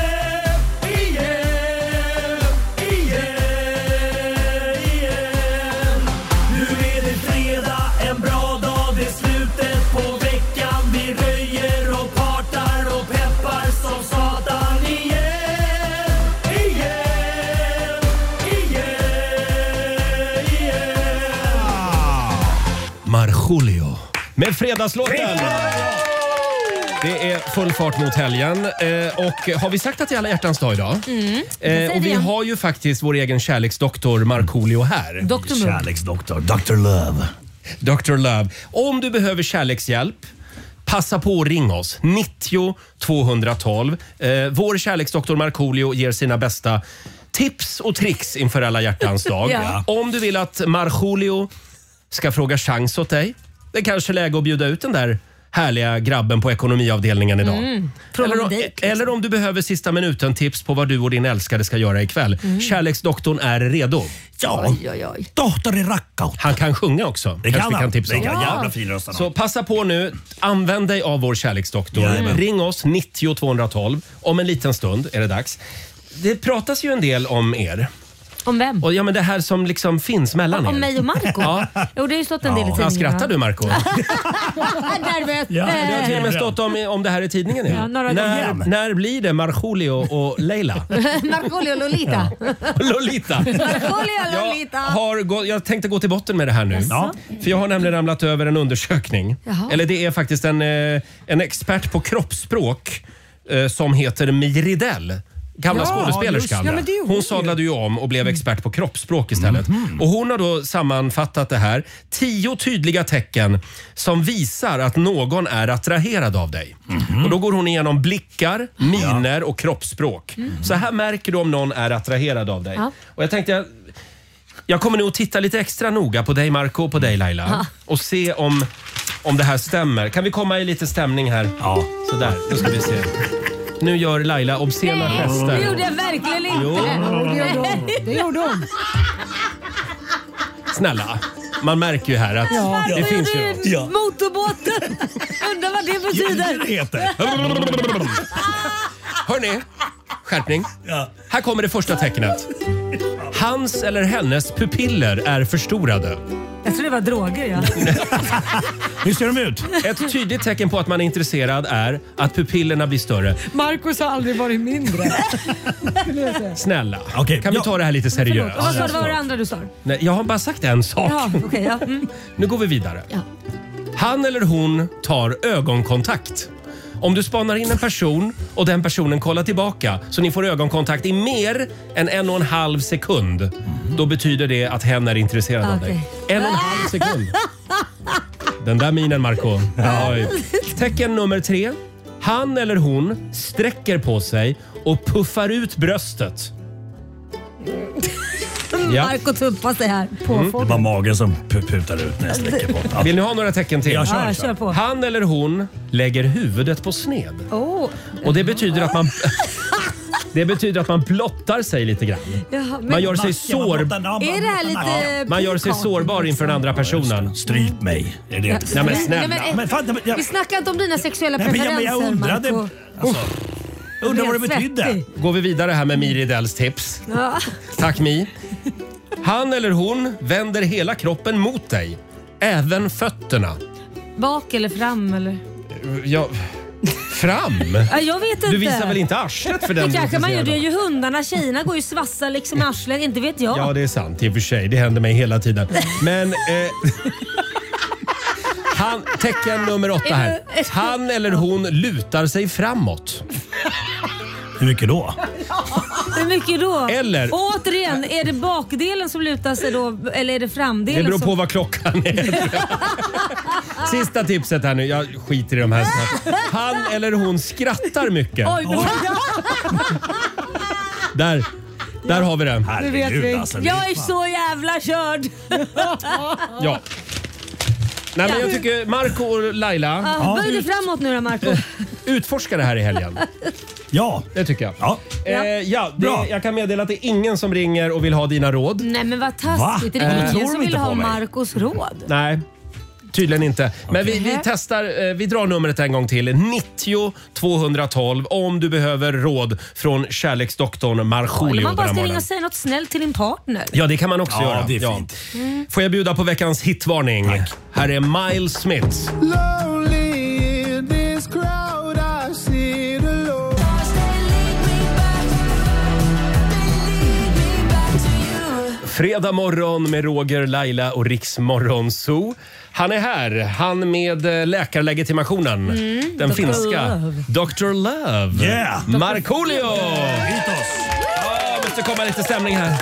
Nu är det fredag, en bra dag, det är slutet på veckan. Vi röjer och partar och peppar som satan igen. Markoolio med fredagslåten. Det är full fart mot helgen. Och har vi sagt att det är alla hjärtans dag idag? Och vi har ju faktiskt vår egen kärleksdoktor Markoolio här. Kärleksdoktor, Dr. Love. Dr. Love. Om du behöver kärlekshjälp, passa på att ringa oss. 90 212. Vår kärleksdoktor Markoolio ger sina bästa tips och tricks inför alla hjärtans dag. Ja. Om du vill att Markoolio ska fråga chans åt dig. Det är kanske läge att bjuda ut den där härliga grabben på ekonomiavdelningen idag. Eller om du behöver sista minuten tips på vad du och din älskade ska göra ikväll. Kärleksdoktorn är redo. Ja, doktor i Rackout. Han kan sjunga också. Det kan vi kan tipsa om. Det kan jävla fin röst. Så passa på nu. Använd dig av vår kärleksdoktor. Ring oss 90 212. Om en liten stund är det dags. Det pratas ju en del om er. Om vem? Och men det här som liksom finns mellan er. Om mig och Marco? Ja. Jo, det har ju stått en del i tidningen. Skrattar du, Marco? Nervös. Det har till och med stått om det här i tidningen. Ja, när blir det Markoolio och Leila? Markoolio och Lolita. Lolita. Markoolio och Lolita. Jag tänkte gå till botten med det här nu. Ja. För jag har nämligen ramlat över en undersökning. Jaha. Eller det är faktiskt en expert på kroppsspråk som heter Miridell. gamla skådespelerskan. Hon sadlade ju om och blev expert på kroppsspråk istället. Och hon har då sammanfattat det här. 10 tydliga tecken som visar att någon är attraherad av dig. Och då går hon igenom blickar, miner och kroppsspråk. Så här märker du om någon är attraherad av dig. Och jag tänkte... Jag kommer nog att titta lite extra noga på dig Marco och på dig Laila. Och se om det här stämmer. Kan vi komma i lite stämning här? Ja. Sådär, då ska vi se. Nu gör Laila obscena gester. Det gjorde jag verkligen inte. Jo, det gjorde hon. Snälla, man märker ju här att det finns ju något. Motorbåten. Undrar vad det betyder. Hörrni, skärpning. Här kommer det första tecknet. Hans eller hennes pupiller är förstorade. Jag tror det var droger, Hur ser de ut? Ett tydligt tecken på att man är intresserad är att pupillerna blir större. Marcus har aldrig varit mindre. Snälla, kan vi ta det här lite seriöst? Vad var det andra du sa? Nej, jag har bara sagt en sak. Nu går vi vidare. Han eller hon tar ögonkontakt. Om du spanar in en person och den personen kollar tillbaka så ni får ögonkontakt i mer än 1,5 sekund, då betyder det att hen är intresserad av dig. 1,5 sekund. Den där minen, Marco. Tecken nummer 3. Han eller hon sträcker på sig och puffar ut bröstet. Marco tuppar sig här. Det var magen som putar ut när jag sträcker på. Vill ni ha några tecken till? Kör på. Han eller hon lägger huvudet på sned. Och det betyder att man... Det betyder att man blottar sig lite grann. Man gör sig man gör sig sårbar inför den andra personen. Stryp mig. Är det inte? Nej men snälla. Vi snackar inte om dina sexuella preferenser. Jag undrade. Undrar vad det betydde. Går vi vidare här med Miri Dells tips. Tack Mi. Han eller hon vänder hela kroppen mot dig. Även fötterna. Bak eller fram eller? Ja, fram? Jag vet inte. Du visar väl inte arslet för den? Det kanske man gör. Det är ju hundarna. Tjejerna går ju svassa liksom arslet. Inte vet jag. Ja, det är sant i och för sig. Det händer mig hela tiden. Men... tecken nummer 8 här. Han eller hon lutar sig framåt. Hur mycket då? Hur mycket då? Eller... Återigen, är det bakdelen som lutar sig då eller är det framdelen? Det beror på vad klockan är. Sista tipset här nu. Jag skiter i de här. Han eller hon skrattar mycket. Oj. Där har vi den. Det vet vi. Jag är så jävla körd. Ja. Nej, men jag tycker Marco och Laila... Börjar du framåt nu då, Marco? Utforska det här i helgen. Ja. Det tycker jag. Jag kan meddela att det är ingen som ringer och vill ha dina råd. Nej, men vad taskigt. Det är ingen som vill ha Marcos råd. Nej, tydligen inte. Men vi testar, vi drar numret en gång till. 90 212 om du behöver råd från kärleksdoktorn Markoolio. Eller man bara ska ringa och säga något snällt till din partner. Ja, det kan man också göra. Det är fint. Får jag bjuda på veckans hitvarning? Tack. Här är Miles Smith. Fredag morgon med Roger, Laila och Riks Morgonzoo. Han är här. Han med läkarlegitimationen. Den Dr. finska. Love. Dr. Love. Yeah. Markoolio. Hit oss. Måste komma lite stämning här.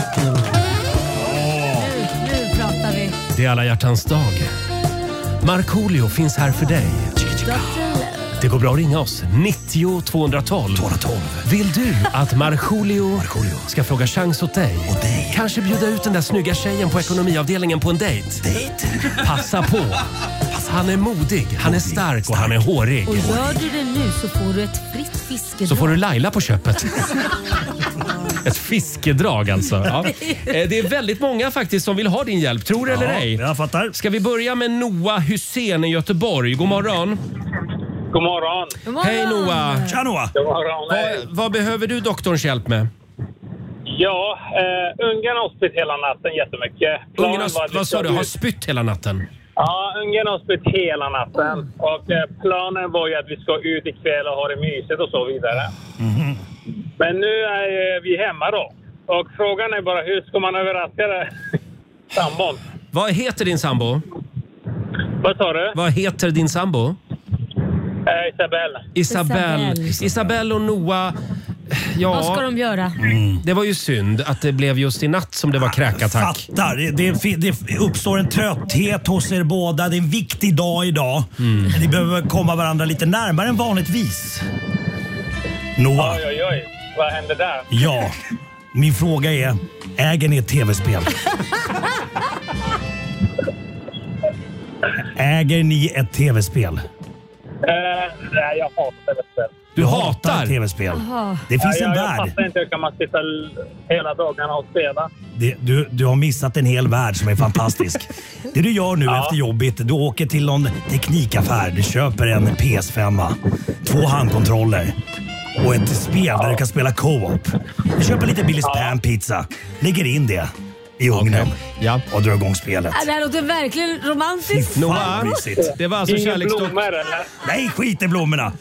Nu pratar vi. Det är alla hjärtans dag. Markoolio finns här för dig. Det går bra att ringa oss. 90 212. Vill du att Markoolio ska fråga chans åt dig? Kanske bjuda ut den där snygga tjejen på ekonomiavdelningen på en dejt? Passa på. Han är modig, han är stark och han är hårig. Och gör du det nu så får du ett fritt fiskedrag. Så får du Laila på köpet. Ett fiskedrag alltså. Ja. Det är väldigt många faktiskt som vill ha din hjälp, tror du eller ej? Jag fattar. Ska vi börja med Noah Hussein i Göteborg? God morgon. God morgon. God morgon. Hej Noah. Tja Noah. God morgon. Vad behöver du doktorns hjälp med? Ja, ungen har spytt hela natten jättemycket. Ungen vad sa du? Har spytt hela natten? Ja, ungen har spytt hela natten. Och planen var ju att vi ska ut ikväll och ha det mysigt och så vidare. Men nu är vi hemma då. Och frågan är bara, hur ska man överraska det? Sambon. Vad heter din sambo? Vad sa du? Vad heter din sambo? Isabelle. Isabelle och Noah. Vad ska de göra? Det var ju synd att det blev just i natt som det var kräkattack. Fattar. Det uppstår en trötthet hos er båda. Det är en viktig dag idag. Ni behöver komma varandra lite närmare än vanligtvis. Noah. Oj. Vad hände där? Ja. Min fråga är, äger ni ett tv-spel? Äger ni ett tv-spel? Nej, jag hatar tv-spel. Du hatar tv-spel? Det finns en värld. Jag fattar inte hur kan man sitta hela dagarna och spela. Du har missat en hel värld som är fantastisk. Det du gör nu efter jobbet, du åker till någon teknikaffär. Du köper en PS5, 2 handkontroller och ett spel där du kan spela co-op. Du köper lite Billys panpizza, lägger in det i ugnen och drar igång spelet. Det här låter verkligen romantiskt. Noah, det var alltså kärleksdockor. Nej, skit i blommorna.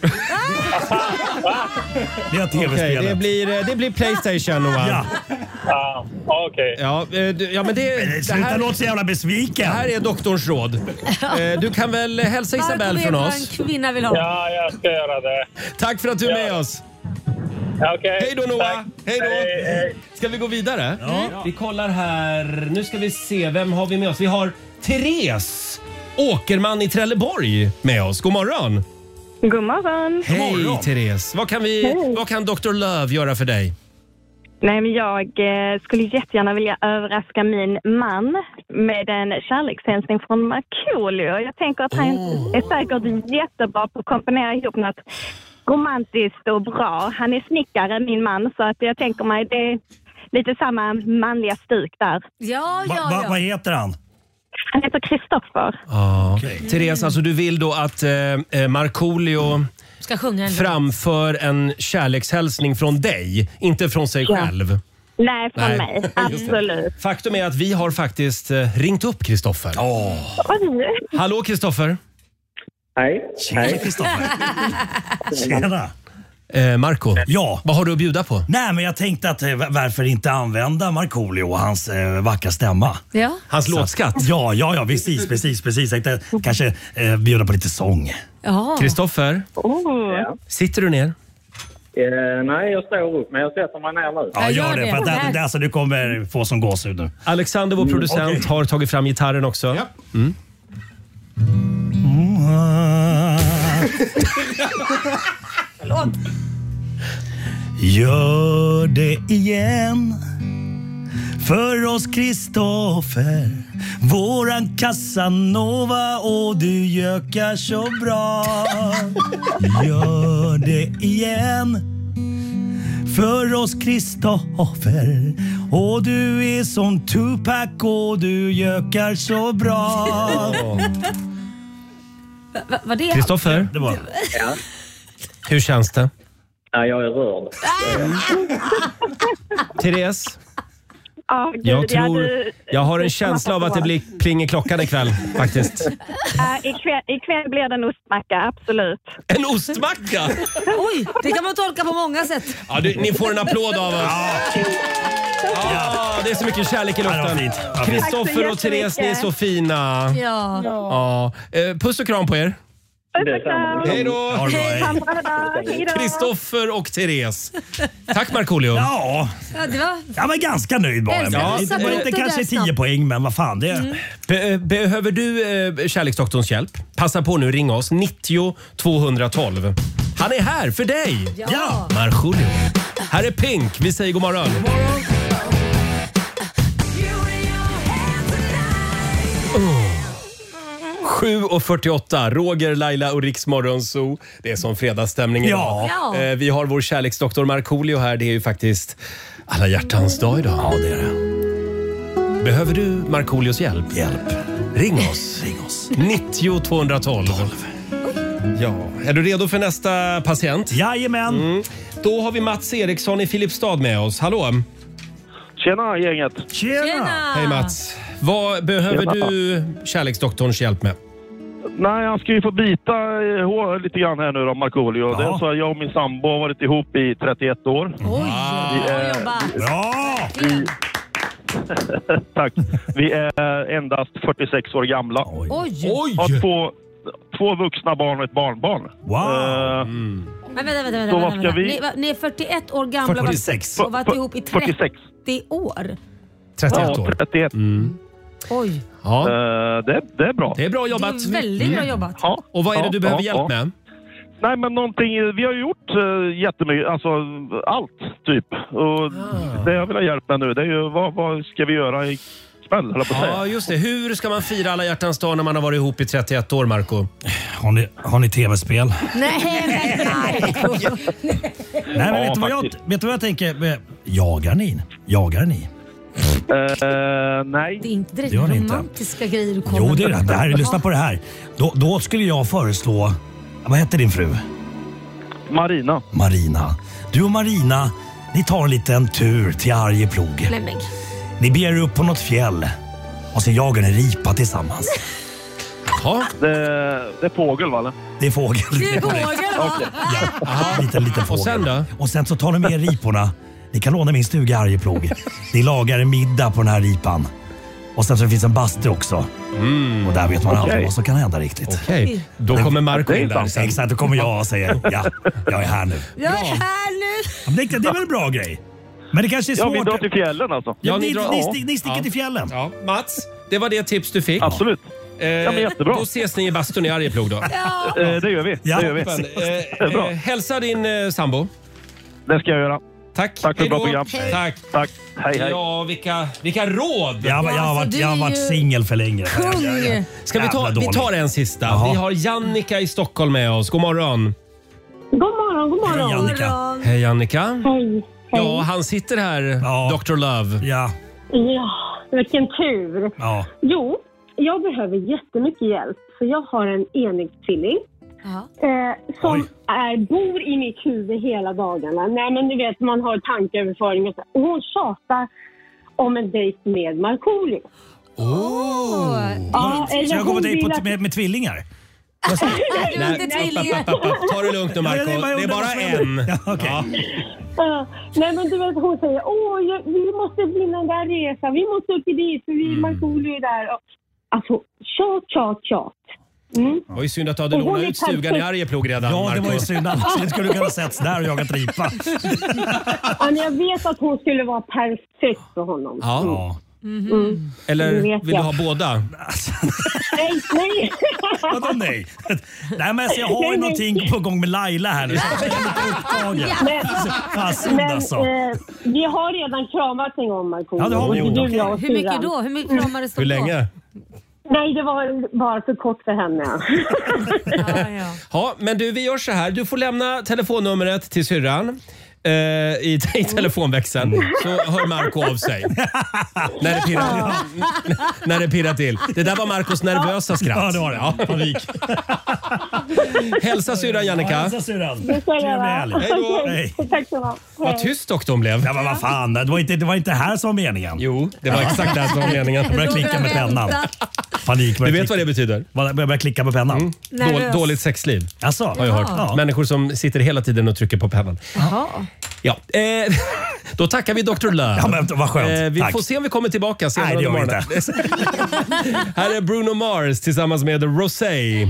Det är tv-spelet. Okay, det blir PlayStation, Noah. Ja. Okej. Ja, men sluta låta så jävla besviken. Det här är doktorns råd. Du kan väl hälsa Isabelle från oss? En kvinna vill ha. Ja, jag ska göra det. Tack för att du är med oss. Okay. Hej då, Noah. Hej då. Hej. Ska vi gå vidare? Ja. Vi kollar här. Nu ska vi se, vem har vi med oss? Vi har Therese Åkerman i Trelleborg med oss. God morgon. God morgon. Hej Therese. Vad kan Dr. Love göra för dig? Nej, men jag skulle jättegärna vilja överraska min man med en kärlekshälsning från Markoolio. Jag tänker att han är säkert jättebra på att komponera ihop något romantiskt och bra. Han är snickare, min man, så att jag tänker mig det är lite samma manliga stuk där. Vad heter han? Han heter Kristoffer. Therese, alltså du vill då att Markoolio ska sjunga framför en kärlekshälsning från dig, inte från sig själv. Nej, från mig. Absolut. Faktum är att vi har faktiskt ringt upp Kristoffer. Hallå Kristoffer. Hej. Tjena Kristoffer. Tjena. Marco, vad har du att bjuda på? Nej, men jag tänkte att varför inte använda Markoolio och hans vackra stämma. Ja. Hans låtskatt. Ja, precis. Jag tänkte kanske bjuda på lite sång. Kristoffer, sitter du ner? Nej, jag står upp, men jag sätter mig ner nu. Ja, gör det. För att alltså, du kommer få som gåshud nu. Alexander, vår producent, har tagit fram gitarren också. Ja. Förlåt. Gör det igen för oss Kristoffer, våran Casanova, och du gökar så bra. Gör det igen för oss Kristoffer, och du är som Tupac och du gökar så bra. Vad det? Kristoffer? Det var. Ja. Hur känns det? Ja, jag är rörd. Therese? Gud, jag har en känsla av att det blir pling i klockan ikväll, faktiskt. Ikväll blir det en ostmacka, absolut. En ostmacka? Oj, det kan man tolka på många sätt. Ja, ni får en applåd av oss. Det är så mycket kärlek i luften. Kristoffer och Therese, ni är så fina. Ja. Puss och kram på er. Hej då! Kristoffer och Therese. Tack Markoolio. Ja, jag var ganska nöjd bara. Det var inte kanske 10 poäng, men vad fan det behöver du kärleksdoktorns hjälp? Passa på nu, ring oss 90 212. Han är här för dig. Ja. Markoolio. Här är Pink. Vi säger god morgon. 7:48. Roger, Laila och Riks Morgonzoo. Det är som fredagsstämning idag. Vi har vår kärleksdoktor Markoolio här. Det är ju faktiskt alla hjärtans dag idag. Ja, det är det. Behöver du Markoolios hjälp? Ring oss. 90 212. Ja. Är du redo för nästa patient? Jajamän. Då har vi Mats Eriksson i Filipstad med oss. Hallå. Tjena gänget. Tjena. Hej Mats. Vad behöver du kärleksdoktorns hjälp med? Nej, han ska ju få bita hår lite grann här nu då, Markoolio. Det är så att jag och min sambo har varit ihop i 31 år. Oj, bra! Tack. Vi är endast 46 år gamla. Oj. Har 2 vuxna barn och ett barnbarn. Wow! Men vänta. Ni är 41 år gamla 46. och varit ihop i 30 år. 31 år. 31. Oj. Ja. Det är bra. Det är bra jobbat. Det är väldigt bra jobbat. Ja. Och vad är det du behöver hjälp med? Nej, men någonting, vi har gjort jättemycket, alltså allt typ. Och det jag vill ha hjälp med nu, det är ju vad ska vi göra ikväll, eller på att säga. Ja, just det. Hur ska man fira alla hjärtans dag när man har varit ihop i 31 år, Marco? Har ni tv-spel? Nej, men Marco. Nej, men vet du vad jag tänker? Jagar ni? Nej. Det är inte direkt det romantiska grejer du kommer. Jo, det är det här. Lyssna på det här. Då skulle jag föreslå... Vad heter din fru? Marina. Du och Marina, ni tar en liten tur till Arjeplog. Nej. Ni ber upp på något fjäll och så jagar ni ripa tillsammans. Ja. Det är fågel, va? Eller? Det är fågel. Det är fågel, va? Ja, liten fågel. Och sen då? Och sen så tar ni med riporna. Ni kan låna min stuga i Arjeplog. Ni lagar en middag på den här ripan. Och sen så finns en bastu också. Och där vet man aldrig vad som kan hända riktigt. Okej. Då kommer Marco in där sen. Exakt, då kommer jag och säger jag är här nu. Jag är här nu. Det är väl en bra grej? Men det kanske är svårt. Ja, vi drar till fjällen alltså. Ja, ni sticker till fjällen. Ja. Mats, det var det tips du fick. Absolut. Ja, men jättebra. Då ses ni i bastun i Arjeplog då. Det gör vi. Ja. Det gör vi. Bra. Hälsa din sambo. Det ska jag göra. Tack för ett bra program. Tack. Hej. Ja, vilka råd. Jag har varit singel för länge. Ska vi tar en sista. Vi har Jannica i Stockholm med oss. God morgon. God morgon. Hej, Jannica. Hej, Jannica. Hej. Ja, han sitter här, Dr. Love. Ja, vilken tur. Ja. Jo, jag behöver jättemycket hjälp. För jag har en enäggstvilling. Som bor i mitt huvud hela dagarna. Nej, men du vet, man har tankeöverföring och så. Och hon tjatar om en dejt med Markoolio. Så jag går på dejt med tvillingar? Ta det lugnt nu, Marco. Det är bara en. Nej, men du vet, hon säger vi måste vinna den där resan. Vi måste upp dit för Markoolio är där. Alltså, tjat. Det var ju synd att du hade lånat ut stugan i Arjeplog redan. Ja, det var ju synd. Det skulle kunna setts där och jagat ripa. Jag vet att hon skulle vara perfekt för honom. Ja. Eller vill du ha båda? Nej. Vadå nej? Nej, men jag har ju någonting på gång med Laila här nu. Vi har redan kramat en gång, Markoolio. Ja, det har vi gjort. Hur mycket då? Hur mycket kramades Hur länge? Nej, det var bara för kort för henne. Ja, men vi gör så här. Du får lämna telefonnumret till syrran i telefonväxeln, så hör Marco av sig när det pirrar till. Det där var Marcos nervösa skratt. Ja, det var det. Panik. Hälsa syrran, Jannica. Hälsa syrran. Det ska jag göra. Hej då. Tack så mycket. Vad tyst doktorn blev. Ja, men vad fan. Det var inte här som var meningen. Jo, det var exakt det här som var meningen. Jag började klicka med pennan. Panik. Du vet vad det betyder? Jag började klicka med pennan. Dåligt sexliv. Alltså, har jag hört. Ja. Människor som sitter hela tiden och trycker på pennan. Jaha. Ja, då tackar vi Dr. Love. Ja, men vad skönt. Vi får se om vi kommer tillbaka senare. Nej, det gör vi inte. Här är Bruno Mars tillsammans med Rosé.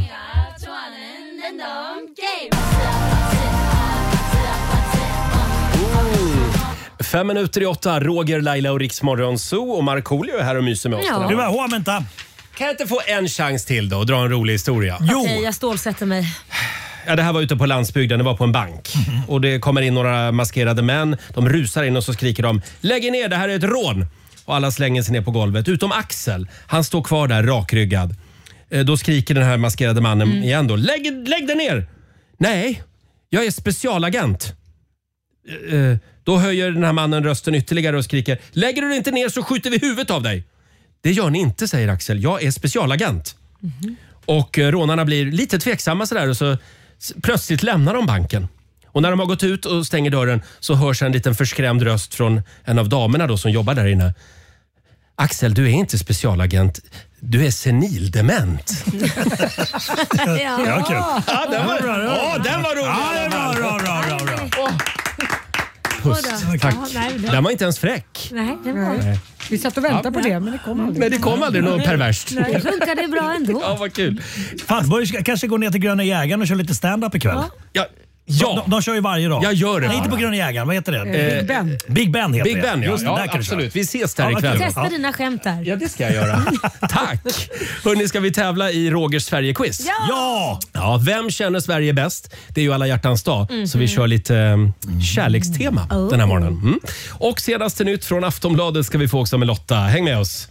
7:05, Roger, Laila och Riksmorgon Zoo och Markoolio är här och myser med oss. Du var vänta. Kan jag inte få en chans till då och dra en rolig historia? Jo. Okej, jag stålsätter mig. Ja, det här var ute på landsbygden, det var på en bank. Och det kommer in några maskerade män. De rusar in och så skriker de: lägg ner, det här är ett rån. Och alla slänger sig ner på golvet. Utom Axel, han står kvar där rakryggad. Då skriker den här maskerade mannen igen då: lägg dig ner! Nej, jag är specialagent. Då höjer den här mannen rösten ytterligare och skriker: lägger du dig inte ner så skjuter vi huvudet av dig. Det gör ni inte, säger Axel. Jag är specialagent. Och rånarna blir lite tveksamma sådär och så plötsligt lämnar de banken. Och när de har gått ut och stänger dörren så hörs en liten förskrämd röst från en av damerna då som jobbar där inne. Axel, du är inte specialagent. Du är senildement. Ja, kul. Ja, den var bra. Den var rolig. Ja, bra. Puss. Tack. Den var inte ens fräck. Nej, den var... Vi satt och väntade på det, men det kom aldrig. Men det kom aldrig något perverst. Nej, det funkade bra ändå. Ja, vad kul. Fan, börjar kanske gå ner till Gröna Jägaren och köra lite stand-up ikväll. Ja. De kör ju varje dag. Jag gör det. Nej, inte på Gröna Jägaren. Vad heter det? Big Ben. Big Ben heter Big Ben, det. ja. Just det, där kan absolut. Vi ses där Ja, ikväll. Testa dina skämt där. Ja, det ska jag göra. Tack! Hörrni, ska vi tävla i Rogers Sverige-quiz? Ja! Vem känner Sverige bäst? Det är ju alla hjärtans dag, så vi kör lite kärlekstema den här morgonen. Och senaste nytt från Aftonbladet ska vi få också med Lotta. Häng med oss!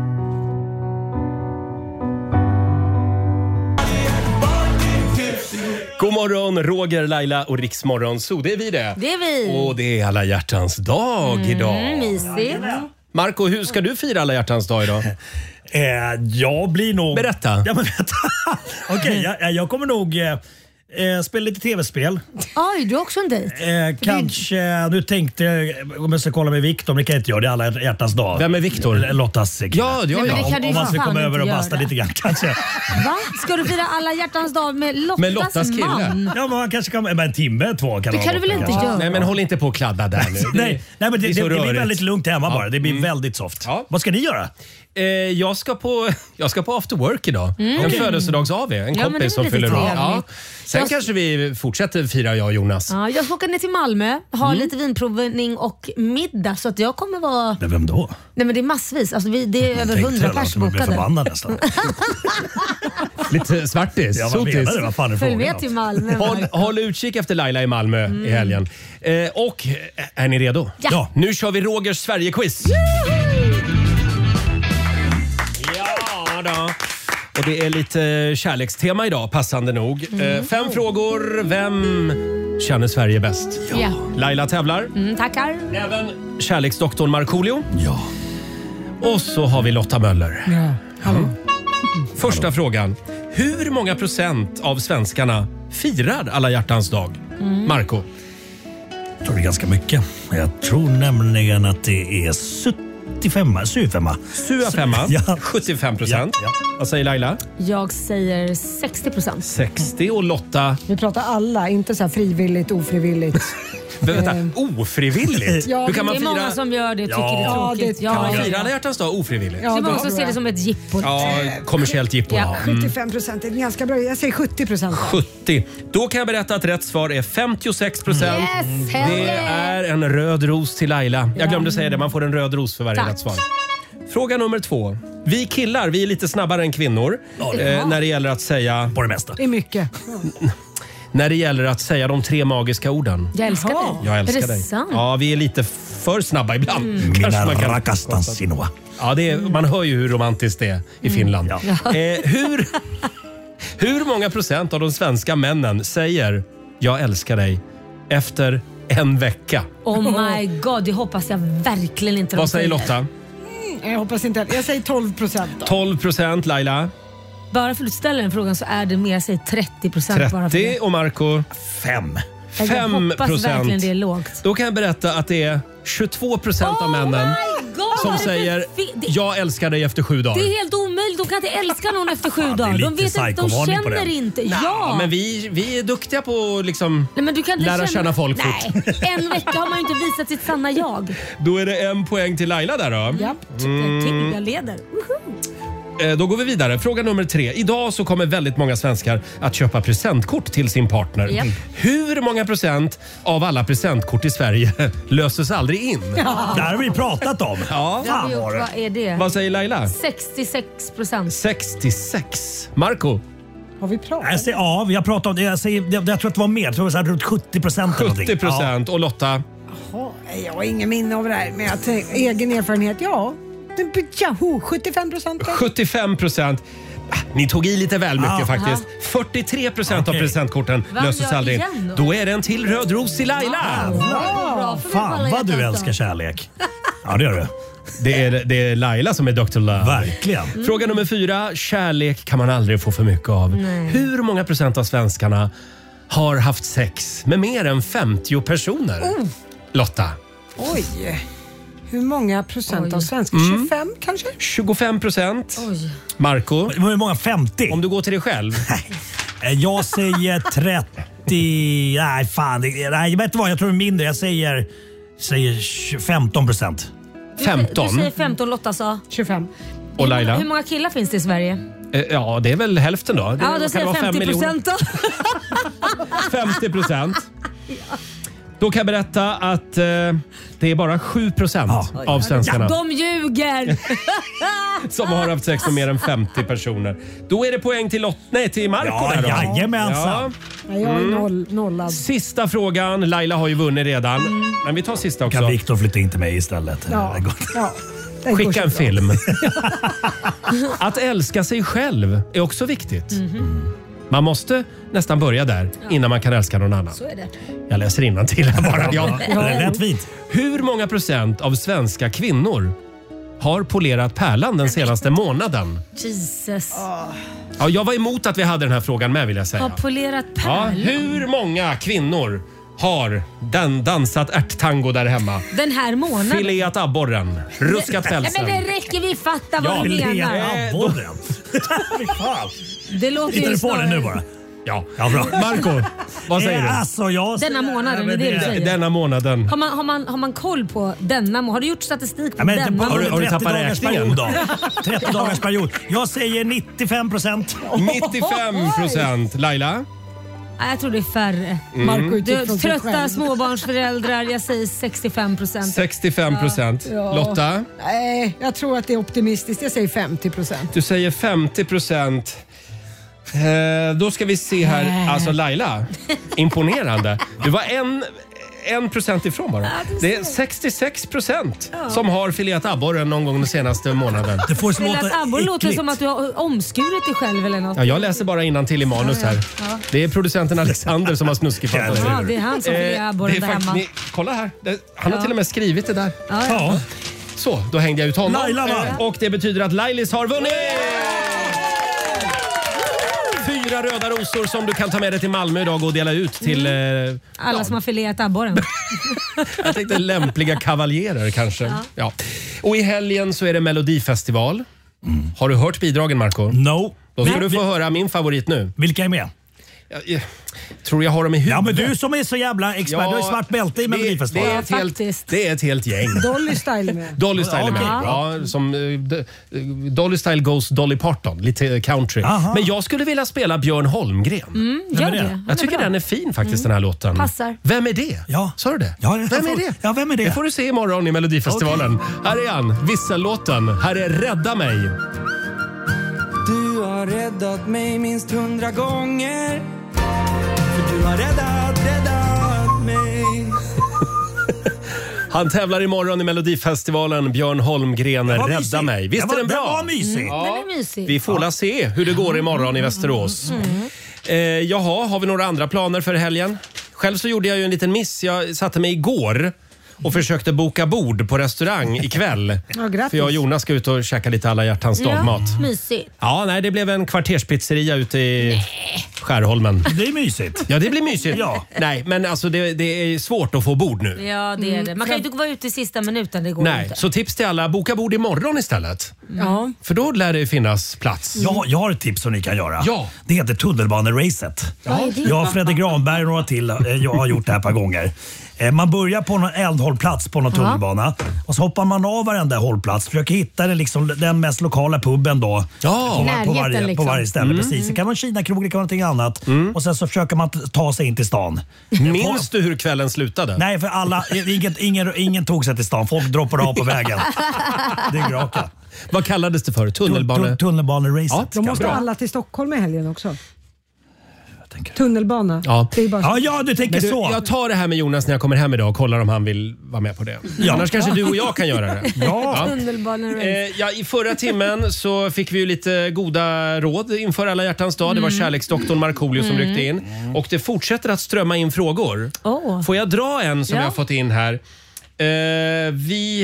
God morgon, Roger, Laila och Riksmorgon. Så det är vi det. Det är vi. Och det är alla hjärtans dag idag. Mysigt. Marco, hur ska du fira alla hjärtans dag idag? Jag blir nog... Berätta. Ja, men vänta. Okej, jag kommer nog spela lite tv-spel. Oj, du har också en dejt. Kanske, nu tänkte jag om jag ska kolla med Viktor, men det kan jag inte göra. Det är alla hjärtans dag. Vem är Viktor? Lottas kille. Ja. Nej, men det kan du om man ska fan komma över och inte basta göra. lite grann kanske. Va? Ska du fira alla hjärtans dag med Lottas kille? man? Ja, men man kanske kan... Men en timme, 2 kan Det kan du väl inte göra? Nej, men håll inte på och kladda där nu. Nej, men det är så blir rörigt. väldigt lugnt hemma bara. Det blir väldigt soft. Ja. Vad ska ni göra? Jag ska på after work idag. En födelsedags-AW. En men det är kompis som lite fyller år. trevligt. Ja. Sen kanske vi fortsätter fira, jag och Jonas. Ja, jag ska åka ner till Malmö, ha lite vinprovning och middag, så att jag kommer vara... Men vem då? Nej, men det är massvis. Alltså, det är över 100 pers Jag blir bokade. förbannad nästan. Lite svartis. Ja, vad menar du? Vad fan är Följ frågan? med till Malmö. Håll utkik efter Laila i Malmö i helgen. Och är ni redo? Ja. Nu kör vi Rogers Sverige-quiz. Ja då. Och det är lite kärlekstema idag, passande nog. 5 frågor. Vem känner Sverige bäst? Ja. Laila tävlar. Tackar. Även kärleksdoktorn Markoolio. Ja. Och så har vi Lotta Möller. Ja. Hallå. Första frågan. Hur många procent av svenskarna firar alla hjärtans dag? Marco? Jag tror det är ganska mycket. Jag tror nämligen att det är 75. Ja. 75%. Ja. Vad säger Laila? Jag säger 60%. 60 och Lotta? Vi pratar alla, inte så här frivilligt, ofrivilligt. Vänta, ofrivilligt? Ja, Hur kan man det är fira? många som gör det och tycker det är tråkigt. Kan man fira alla hjärtans dag ofrivilligt? Det är många som tror ser jag. det som ett jippo. Ja, kommersiellt jippo. Ja. 75% är ganska bra. Jag säger 70%. 70. Då kan jag berätta att rätt svar är 56%. Yes, Det är en röd ros till Laila. Jag glömde säga det, man får en röd ros för varje Tack. rätt svar. Fråga nummer 2. Vi killar, vi är lite snabbare än kvinnor när det gäller att säga... På det mesta. Det är mycket. När det gäller att säga de 3 magiska orden. Jag älskar dig. Jag älskar är det dig. Sant? Ja, vi är lite för snabba ibland. Mina rakastan sinua. Ja, man hör ju hur romantiskt det är i Finland. Ja. Hur många procent av de svenska männen säger jag älskar dig efter en vecka? Oh my god, det hoppas jag verkligen inte de Vad säger Lotta? Jag hoppas inte. Jag säger 12% då. 12%, Laila? Bara för att du ställer den frågan så är det mer, jag säger 30%. Bara för 30 det. och Marco? 5. Jag hoppas verkligen det är lågt. Då kan jag berätta att det är 22% av männen som säger jag älskar dig efter 7 dagar. Det är helt omöjligt. De kan inte älska någon efter 7 dagar. lite De vet inte, de psykovarning på känner det. inte. Ja, Ja, men vi är duktiga på att liksom Nej, men du kan inte lära känna folk fort. Nej, en vecka har man ju inte visat sitt sanna jag. Då är det 1 poäng till Laila där då. Japp, jag leder. Då går vi vidare. Fråga nummer 3. Idag så kommer väldigt många svenskar att köpa presentkort till sin partner. Japp. Hur många procent av alla presentkort i Sverige löses aldrig in? Det här har vi pratat om. Ja. Fan var det. Vad är det? Vad säger Laila? 66%. 66. Marco? Har vi pratat? Jag säger, ja, vi har pratat om det. Jag tror att det var mer. Jag tror det var runt 70%. 70%. Och Lotta? Jaha, jag har ingen minne av det här, men jag tänker, egen erfarenhet, ja. 75%. 75%. Ni tog i lite väl mycket faktiskt. 43% av presentkorten Vann löses jag aldrig. igen då? Då är det en till röd ros till Laila. Fan vad du älskar kärlek. Ja, det gör du. Det är Laila som är Dr. Love. Verkligen. Fråga nummer 4. Kärlek kan man aldrig få för mycket av. Nej. Hur många procent av svenskarna har haft sex med mer än 50 personer? Lotta? Oj. Hur många procent av svenskar? 25 kanske? 25%. Oj. Marco? Hur många? 50? Om du går till dig själv? Jag säger 30... Nej, fan. Nej, jag vet inte vad. Jag tror det är mindre. Jag säger 15%. 15. Du säger 15, Lotta sa 25. Och Laila? Hur många killar finns det i Sverige? Ja, det är väl hälften då. Ja, då säger 50% då. 50%. Då kan jag berätta att det är bara 7% av svenskarna De ljuger! som har haft sex med mer än 50 personer. Då är det poäng till till Marco där då. Jajamensan. Ja, jag är nollad. Sista frågan. Laila har ju vunnit redan. Men vi tar sista också. Kan Victor flytta in till mig istället? Ja. Skicka en film. Att älska sig själv är också viktigt. Man måste nästan börja där innan man kan älska någon annan. Så är det. Jag läser innantill här bara. Det är rätt fint. Hur många procent av svenska kvinnor har polerat pärlan den senaste månaden? Jesus. Ja, jag var emot att vi hade den här frågan med, vill jag säga. Har polerat Ja, pärlan? hur många kvinnor har dansat ärttango där hemma? Den här månaden? Fileat abborren, ruskat pälsen. Men det räcker, vi fattar vad du menar. Fileat abborren. Det låter Hittar ju du på det nu bara? Ja, bra. Marco, vad säger du? Alltså, denna månaden, är det du säger? Denna månaden. Har man koll på denna? Har du gjort statistik på Ja, men denna? Har du tappat räkningen? 30 dagars period. Jag säger 95%. 95%. Laila? Jag tror det är färre. Trötta småbarnsföräldrar, jag säger 65%. 65%. Ja. Lotta? Nej, jag tror att det är optimistiskt. Jag säger 50%. Du säger 50%. Då ska vi se här. Alltså Laila, imponerande. Du var 1% ifrån bara. Det är 66% som har fileat abborren någon gång den senaste månaden. Det får Fileat abborren låter som att du har omskurit dig själv eller något. Ja, jag läser bara innantill i manus här. Ja. Det är producenten Alexander som har snuskig fantasi. Ja, det är han som filear abborren där hemma. Kolla här. Han har till och med skrivit det där. Ja. Så, då hängde jag ut honom. Laila vann. Och det betyder att Lailis har vunnit! 4 röda rosor som du kan ta med dig till Malmö idag och dela ut till... Alla som har fileat abborren. Jag tänkte lämpliga kavaljerer kanske. Ja. Och i helgen så är det Melodifestival. Har du hört bidragen, Marco? No. Då ska du få höra min favorit nu. Vilka är med? Jag tror jag har dem i huvudet. Ja, men du som är så jävla expert. Du har svart bälte i Melodifestivalen. Det är ett helt gäng. Dolly Style med. Dolly Style är med. Ja, som, Dolly Style goes Dolly Parton. Lite country. Aha. Men jag skulle vilja spela Björn Holmgren. Gör det. Jag tycker den är fin faktiskt, den här låten. Passar. Vem är det? Ja. Sa du det? Ja, vem är det? Ja, vem är det? Det får du se imorgon i Melodifestivalen. Här är han, Vissellåten. Här är Rädda mig. Du har räddat mig minst 100 gånger. För du har räddat mig. Han tävlar imorgon i Melodifestivalen. Björn Holmgren, Rädda mig. Visst är den bra? Den var mysig. Den är mysig. Vi får la se hur det går imorgon i Västerås. Jaha, har vi några andra planer för helgen? Själv så gjorde jag ju en liten miss. Jag satte mig igår och försökte boka bord på restaurang ikväll. För jag och Jonas ska ut och käka lite alla hjärtans dagmat. Ja, mysigt. Ja, nej, det blev en kvarterspizzeria ute i Skärholmen. Det är mysigt. Ja, det blir mysigt. Ja. Nej, men alltså det är svårt att få bord nu. Ja, det är det. Man kan ju inte vara ute i sista minuten, det går Nej, inte. så tips till alla, boka bord imorgon istället. Ja. För då lär det finnas plats. Jag har ett tips som ni kan göra. Ja. Det heter tunnelbaneracet. Jag och Fredrik Granberg och några till jag har gjort det här ett par gånger. Man börjar på någon eldhållplats på någon tunnelbana och så hoppar man av varenda hållplats. Försöker hitta den mest lokala puben då. På varje ställe. Precis. Det kan vara en Kina-krog, det kan vara någonting annat. Och sen så försöker man ta sig in till stan. Minns du hur kvällen slutade? Nej, för ingen tog sig till stan. Folk droppade av på vägen. Det är raka. Vad kallades det för? Tunnelbaneracet. Ja, då måste alla till Stockholm i helgen också. Tunnelbana. Ja. Det är bara du tänker så. Jag tar det här med Jonas när jag kommer hem idag och kollar om han vill vara med på det. Ja. Annars kanske du och jag kan göra det. Ja. I förra timmen så fick vi ju lite goda råd inför alla hjärtans dag. Det var kärleksdoktorn Markoolio som ryckte in. Och det fortsätter att strömma in frågor. Får jag dra en som jag har fått in här? Vi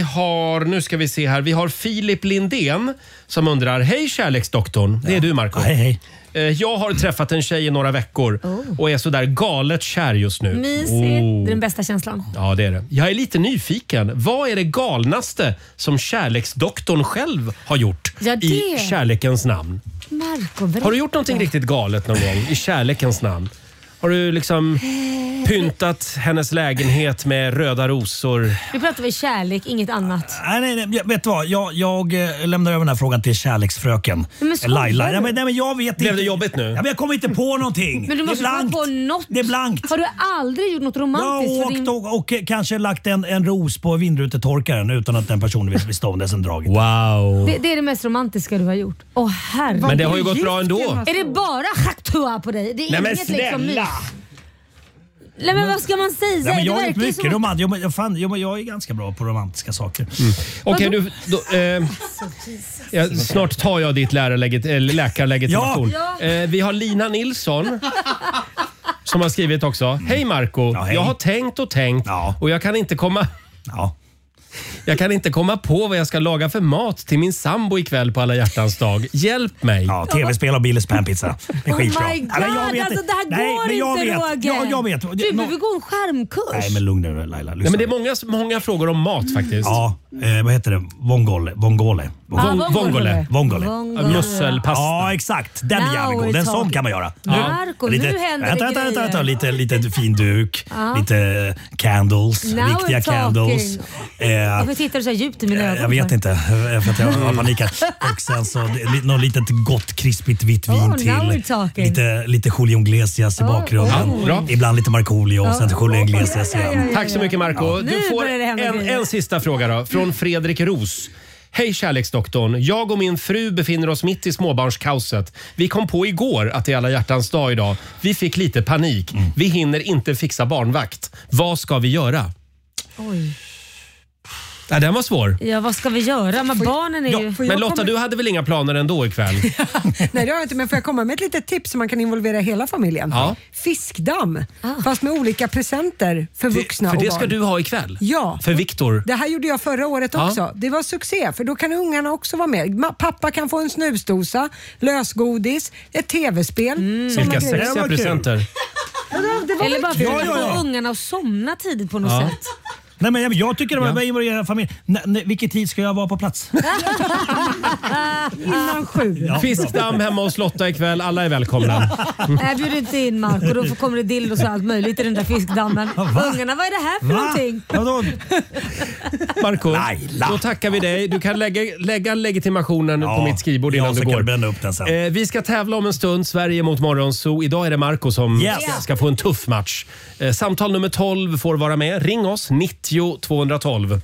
har Filip Lindén som undrar: hej kärleksdoktorn. Det är du, Marco. Hej. Jag har träffat en tjej i några veckor och är så där galet kär just nu. Mysigt. Det är den bästa känslan. Ja, det är det. Jag är lite nyfiken. Vad är det galnaste som kärleksdoktorn själv har gjort i kärlekens namn? Marco, har du gjort någonting riktigt galet någon gång i kärlekens namn? Har du liksom pyntat hennes lägenhet med röda rosor? Nu pratar vi kärlek, inget annat. Nej, vet du vad? Jag lämnar över den här frågan till kärleksfröken Laila. Nej, men jag vet inte. Blev det jobbigt nu? Ja, men jag kommer inte på någonting. Men du måste komma på något. Det är blankt. Har du aldrig gjort något romantiskt? Jag har åkt och kanske lagt en ros på vindrutetorkaren utan att den personen visste om det sen dragit. Wow. Det är det mest romantiska du har gjort. Herre. Men det har ju gått bra ändå. Är det bara haktua på dig? Det är men inget snälla! Liksom Nej, men vad ska man säga? Nej, men jag är mycket romantisk. Jag är ganska bra på romantiska saker. Okej, snart tar jag ditt läkarlegitimation. Ja. Vi har Lina Nilsson som har skrivit också. Hej Marco, hej. Jag har tänkt och jag kan inte komma... Jag kan inte komma på vad jag ska laga för mat till min sambo ikväll på alla hjärtans dag. Hjälp mig. Ja, tv-spel och Billys panpizza. Det är skitbra. Oh my God, alltså det här går inte Roger. Ja, jag vet. Du behöver gå en skärmkurs. Nej, men lugn nu Laila. Nej, men det är många frågor om mat faktiskt. Ja, vad heter det? Vongole. Musselpasta. Ja, exakt. Den är jävligt god. Den sån kan man göra. Marco, nu händer det grejer. Lite fin duk. Lite candles. Riktiga candles. Varför tittar du så djupt i mina ögon? Jag vet inte. För att jag har panik. Och sen så något litet gott krispigt vitt vin till. Lite Julio Iglesias i bakgrunden. Ibland lite Markoolio och sen Julio Iglesias igen. Tack så mycket Marco. Du får en sista fråga då. Från Fredrik Ros. Hej kärleksdoktorn. Jag och min fru befinner oss mitt i småbarnskaoset. Vi kom på igår att det är alla hjärtans dag idag. Vi fick lite panik. Vi hinner inte fixa barnvakt. Vad ska vi göra? Oj. Ja, den var svår. Ja, vad ska vi göra? Men barnen är ju... Men Lotta, du hade väl inga planer ändå ikväll? Nej, det har jag inte. Men får jag komma med ett litet tips som man kan involvera hela familjen? Ja. Fiskdamm. Fast med olika presenter för vuxna för och det barn. ska du ha ikväll? Ja. För Viktor? Det här gjorde jag förra året också. Det var succé, för då kan ungarna också vara med. Pappa kan få en snusdosa, lösgodis, ett tv-spel. Vilka sexiga presenter. Eller bara för att få ungarna att somna tidigt på något sätt. Nej, men jag tycker det var involverad familj. Vilken tid ska jag vara på plats? Innan 7. Ja, fiskdamm hemma hos Lotta ikväll. Alla är välkomna. Jag bjuder inte in Marco. Då kommer det dildos och allt möjligt i den där fiskdammen. Ungarna, vad är det här för någonting? Marco, då tackar vi dig. Du kan lägga legitimationen på mitt skrivbord innan du går. Bränna upp den sen. Vi ska tävla om en stund. Sverige mot Morgonzoo. Idag är det Marco som ska få en tuff match. Samtal nummer 12 får vara med. Ring oss 90 212.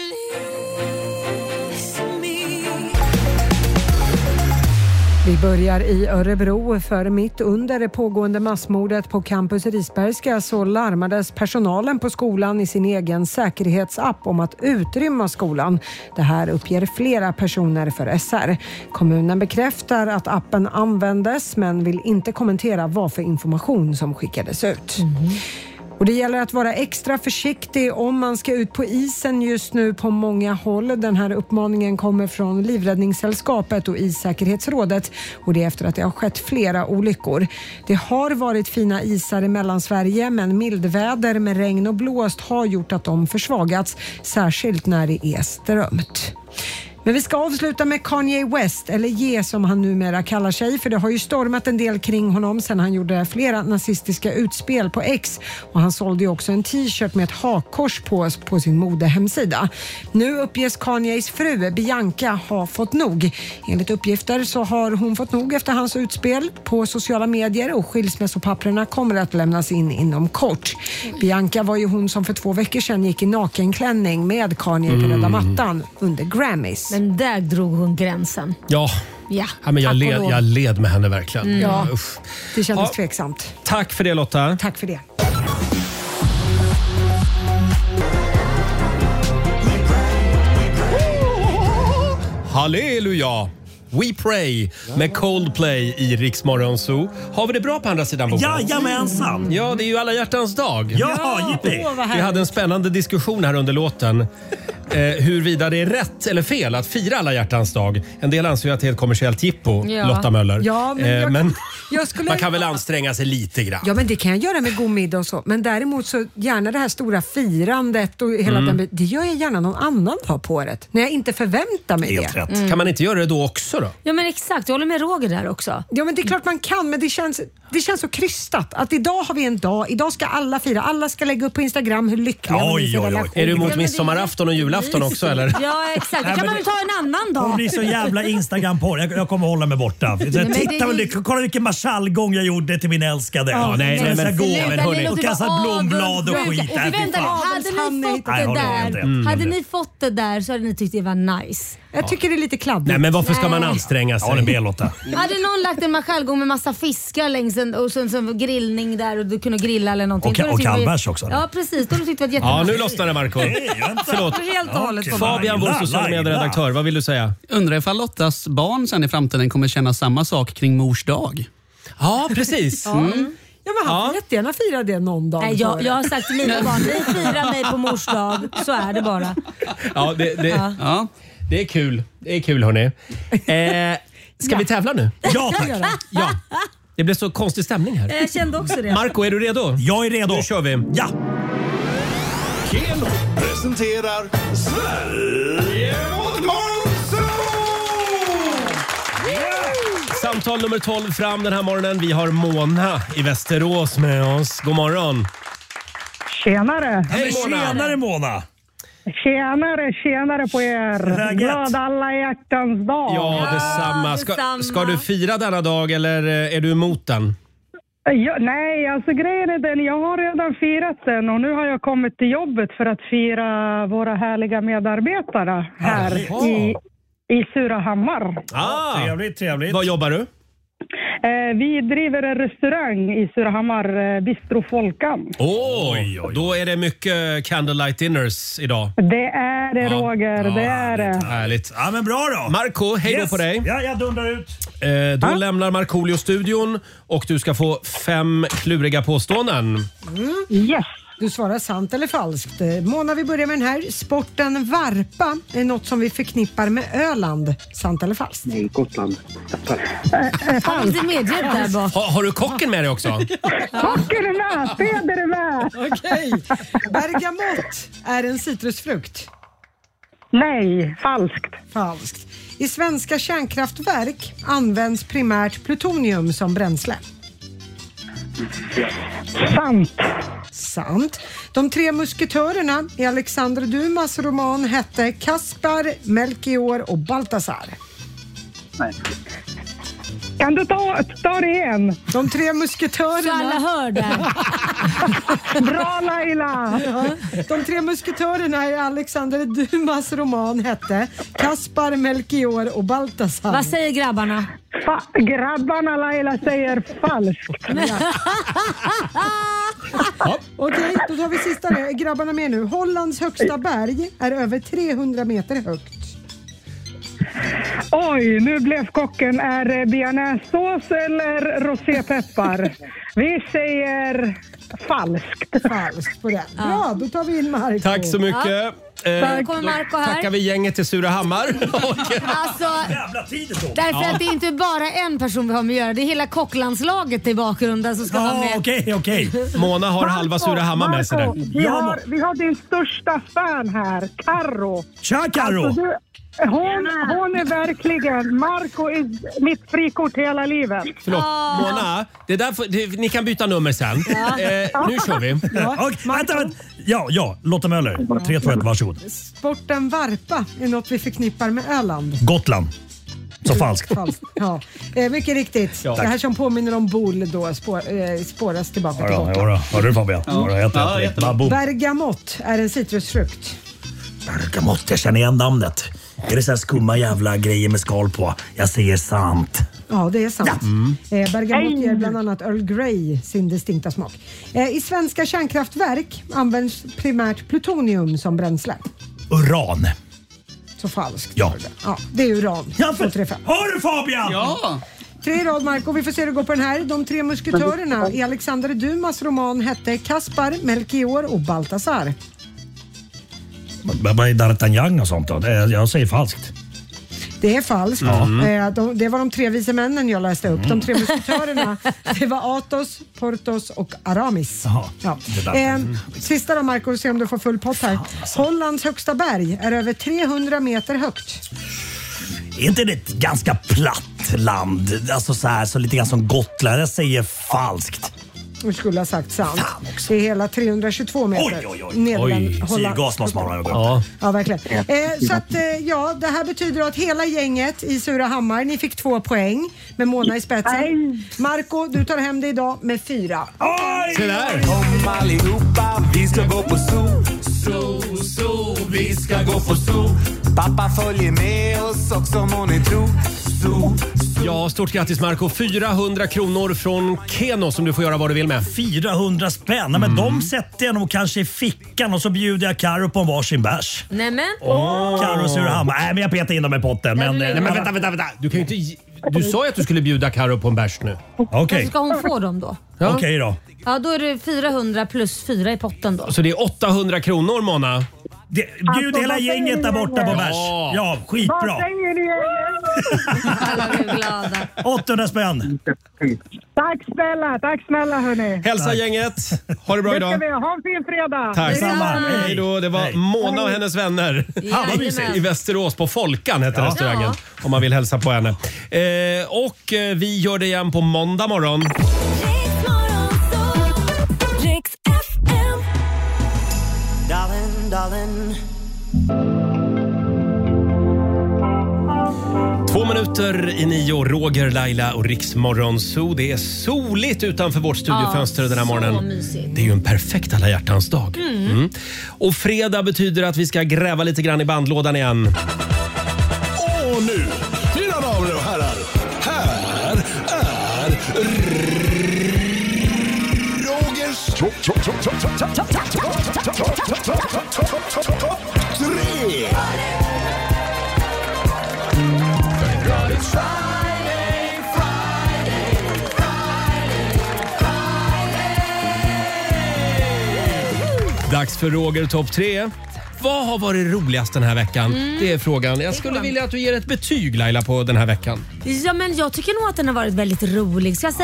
Vi börjar i Örebro, för mitt under det pågående massmordet på campus Risbergska så larmades personalen på skolan i sin egen säkerhetsapp om att utrymma skolan. Det här uppger flera personer för SR. Kommunen bekräftar att appen användes men vill inte kommentera vad för information som skickades ut. Och det gäller att vara extra försiktig om man ska ut på isen just nu på många håll. Den här uppmaningen kommer från Livräddningssällskapet och Issäkerhetsrådet, och det är efter att det har skett flera olyckor. Det har varit fina isar i Mellansverige, men mildväder med regn och blåst har gjort att de försvagats, särskilt när det är strömt. Men vi ska avsluta med Kanye West, eller Ye som han numera kallar sig, för det har ju stormat en del kring honom sen han gjorde flera nazistiska utspel på X, och han sålde ju också en t-shirt med ett hakkors på sin modehemsida. Nu uppges Kanyes fru Bianca ha fått nog. Enligt uppgifter så har hon fått nog efter hans utspel på sociala medier, och skilsmässopapperna kommer att lämnas in inom kort. Bianca var ju hon som för 2 veckor sedan gick i nakenklänning med Kanye på röda mattan under Grammys. Men där drog hon gränsen. Ja, men jag led med henne verkligen. Ja, det kändes tveksamt. Tack för det Lotta. Tack för det. Halleluja! We Pray med Coldplay i Rix Morgonzoo. Har vi det bra på andra sidan bordet? Jajamensan! Ja, det är ju alla hjärtans dag. Ja, Vi hade en spännande diskussion här under låten. huruvida det är rätt eller fel att fira alla hjärtans dag. En del anser ju att det är ett kommersiellt jippo, Lotta Möller. Ja, men man kan väl anstränga sig lite grann. Ja, men det kan jag göra med god middag och så. Men däremot så gärna det här stora firandet och hela den, det gör jag gärna någon annan dag på året. När jag inte förväntar mig Helt det. rätt. Kan man inte göra det då också då? Ja, men exakt. Jag håller med Roger där också. Ja, men det är klart man kan, men det känns så krystat. Att idag har vi en dag, idag ska alla fira. Alla ska lägga upp på Instagram hur lyckliga de är i sin relation. Är du emot midsommarafton och julafton också eller? Ja, exakt. Det kan man väl ta en annan dag. Det blir så jävla Instagram på det. Jag kommer hålla mig borta. Kolla vilken marschallgång jag gjorde till min älskade. Ja, nej, men och kasta blomblad och skit. Hade ni fått det där så hade ni tyckt det var nice. Jag tycker det är lite kladdigt. Nej, men varför ska man anstränga sig? Ja, en B-Lotta. Hade någon lagt en marschallgång med massa fiskar längs och sen grillning där och du kunde grilla eller någonting. Och kallbärs också. Ja, precis. Då hade du tyckt det var jättebra. Ja, nu lossnar det, Marco. Förlåt. Helt och hållet. Fabian, vår sociala medieredaktör, vad vill du säga? Undrar ifall Lottas barn sen i framtiden kommer känna samma sak kring mors dag. Ja, precis. Ja, men han får jättegärna fira det någon dag. Nej, jag har sagt till mina barn, ni firar mig på mors dag. Så är det bara. Ja, det är kul. Det är kul, hörni. Ska vi tävla nu? Ja, tack. Ja. Det blev så konstig stämning här. Jag kände också det. Marco, är du redo? Jag är redo. Nu kör vi. Ja. Keno presenterar Sverige mot Monzo! Samtal nummer 12 fram den här morgonen. Vi har Mona i Västerås med oss. God morgon. Tjenare! Hej Mona! Tjenare Mona! Tjenare på er! Glad alla hjärtans dag! Ja, detsamma. Ska du fira denna dag eller är du emot den? Ja, nej, alltså grejen är den, jag har redan firat den och nu har jag kommit till jobbet för att fira våra härliga medarbetare här i Surahammar. Trevligt. Vad jobbar du? Vi driver en restaurang i Surahammar, Bistro Folkan. Oj. Då är det mycket candlelight dinners idag. Det är det, Roger. Det är det. Härligt. Ja, men bra då. Marco, hej då på dig. Ja, jag dundrar ut. Då lämnar Markoolio studion och du ska få 5 kluriga påståenden. Yes. Du svarar sant eller falskt. Mona, vi börjar med den här. Sporten varpa är något som vi förknippar med Öland. Sant eller falskt? Nej, Gotland. Har du kocken med dig också? Kocken är med, Peder är med. Okej. Bergamott är en citrusfrukt. Nej, Falskt. I svenska kärnkraftverk används primärt plutonium som bränsle. Sant. De 3 musketörerna i Alexander Dumas roman hette Kaspar, Melchior och Baltasar. Nej. Kan du ta det igen? De 3 musketörerna. Så alla hör det. Bra Laila! Ja. De 3 musketörerna i Alexander Dumas roman hette Kaspar, Melchior och Baltasar. Vad säger grabbarna? Grabbarna, Laila, säger falskt. Okej, då tar vi sista. Är grabbarna med nu? Hollands högsta berg är över 300 meter högt. Oj, nu blev kocken. Är det bearnaisesås eller rosépeppar? Vi säger falskt. Falskt på det. Bra, då tar vi in Marco. Tack så mycket. Då kommer Marco här. Tackar vi gänget till Surahammar. Alltså, därför att det är inte bara en person vi har med att göra. Det är hela kocklandslaget i bakgrunden som ska vara med. Okej. Mona har halva Surahammar med sig där. Vi har din största fan här, Karro. Tja Karro! Alltså, hon är verkligen, Marco är mitt frikort hela livet. Förlåt, Mona, ni kan byta nummer sen. Nu kör vi. Vänta. Ja, Lotta Möller. 3-2-1, varsågod. Sporten varpa är något vi förknippar med Öland. Gotland. Så falskt. Ja, mycket riktigt. Ja. Det här som påminner om bol då spåras tillbaka till Gotland. Hörde du Fabian? Bergamott är en citrusfrukt. Bergamott, jag känner igen namnet. Är det så här skumma jävla grejer med skal på? Jag säger sant. Ja, det är sant. Bergamott ger bland annat Earl Grey sin distinkta smak. I svenska kärnkraftverk används primärt plutonium som bränsle. Uran. Så falskt. Ja, det är uran. Hör du Fabian? Ja. 3 rad Marco, vi får se hur det går på den här. De 3 musketörerna i Alexander Dumas roman hette Kaspar, Melchior och Baltasar. Vad är D'Artagnan och sånt då? Jag säger falskt. Det är falskt. Det var de 3 vise männen jag läste upp. De 3 musketörerna, det var Athos, Porthos och Aramis. Ja. Sista då Marco, se om du får full pott här. Hollands högsta berg är över 300 meter högt. Är inte det ett ganska platt land? Alltså så lite grann som Gotland. Jag säger falskt. Du skulle ha sagt sant. Det är hela 322 meter. Oj, syrgas måste man ha. Ja, verkligen. Så att det här betyder att hela gänget i Surahammar, ni fick 2 poäng med Mona i spetsen. Marco, du tar hem det idag med 4. Se där! Kom allihopa, vi ska gå på zoo. Vi ska gå på zoo. Pappa följer med oss också må ni tro. Ja, stort grattis Marco. 400 kronor från Keno som du får göra vad du vill med. 400 spänn? Men de sätter jag nog kanske i fickan och så bjuder jag Karo på en varsin bärs. Nämen. Karo Surahammar. Nej, men jag petar in dem i potten. Men vänta. Du kan ju inte... Du sa ju att du skulle bjuda Karo på en bärs nu. Okej. Ska hon få dem då? Ja. Okej då. Ja, då är det 400 plus 4 i potten då. Så det är 800 kronor, Mona. Bjud hela gänget där borta på bärs. Ja, skitbra. Vad säger ni? Alla blir glada. 800 spänn. Tack snälla hörni. Hälsa gänget. Ha det bra idag. Det ska vi ha en fin fredag. Tack. Detsamma. Hej då. Det var Mona och hennes vänner i Västerås på Folkan hette restaurangen. Om man vill hälsa på henne. Och vi gör det igen på måndag morgon. Darling. 8:02, Roger, Laila och Riksmorgon Zoo. Det är soligt utanför vårt studiofönster den här morgonen. Det är ju en perfekt alla hjärtans dag. Och fredag betyder att vi ska gräva lite grann i bandlådan igen. Och nu, mina damer och herrar, här är Rogers tre. Dags för Roger topp 3. Vad har varit roligast den här veckan? Det är frågan. Jag skulle vilja att du ger ett betyg, Laila, på den här veckan. Ja, men jag tycker nog att den har varit väldigt rolig. Så jag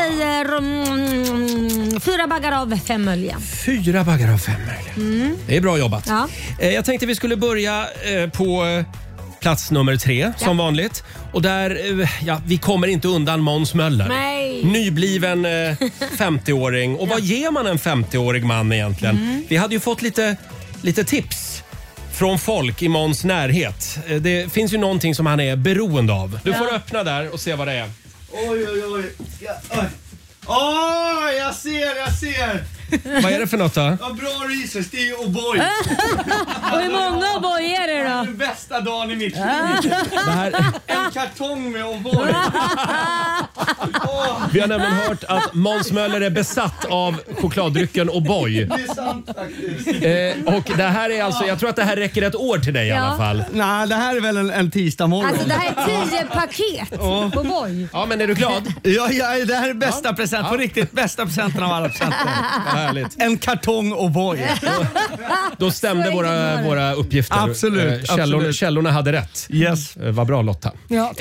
säger 4 baggar av 5 möjliga. 4 baggar av 5 möjliga. Det är bra jobbat. Ja. Jag tänkte vi skulle börja på plats nummer 3 som vanligt. Och där, vi kommer inte undan Måns Möller. Nej. Nybliven 50-åring. Och vad ger man en 50-årig man egentligen? Vi hade ju fått lite tips från folk i Måns närhet. Det finns ju någonting som han är beroende av. Du får öppna där och se vad det är. Oj. Jag ser. Vad är det för något då? Ja, bra research, det är ju O'boy. Och hur många O'boy är det då? Det är den bästa dagen i mitt liv. En kartong med O'boy. Vi har nämligen hört att Måns Möller är besatt av chokladdrycken O'boy. Det är sant faktiskt. Och det här är alltså, jag tror att det här räcker ett år till dig i alla fall. Nej, det här är väl en tisdag morgon. Alltså det här är 10 paket O'boy. Ja, men är du glad? Ja, det här är bästa present. På riktigt, bästa presenten av alla presenter. Härligt. En kartong O'boy. Då stämde våra uppgifter. Absolut. Källorna hade rätt. Yes. Vad bra, Lotta. Ja,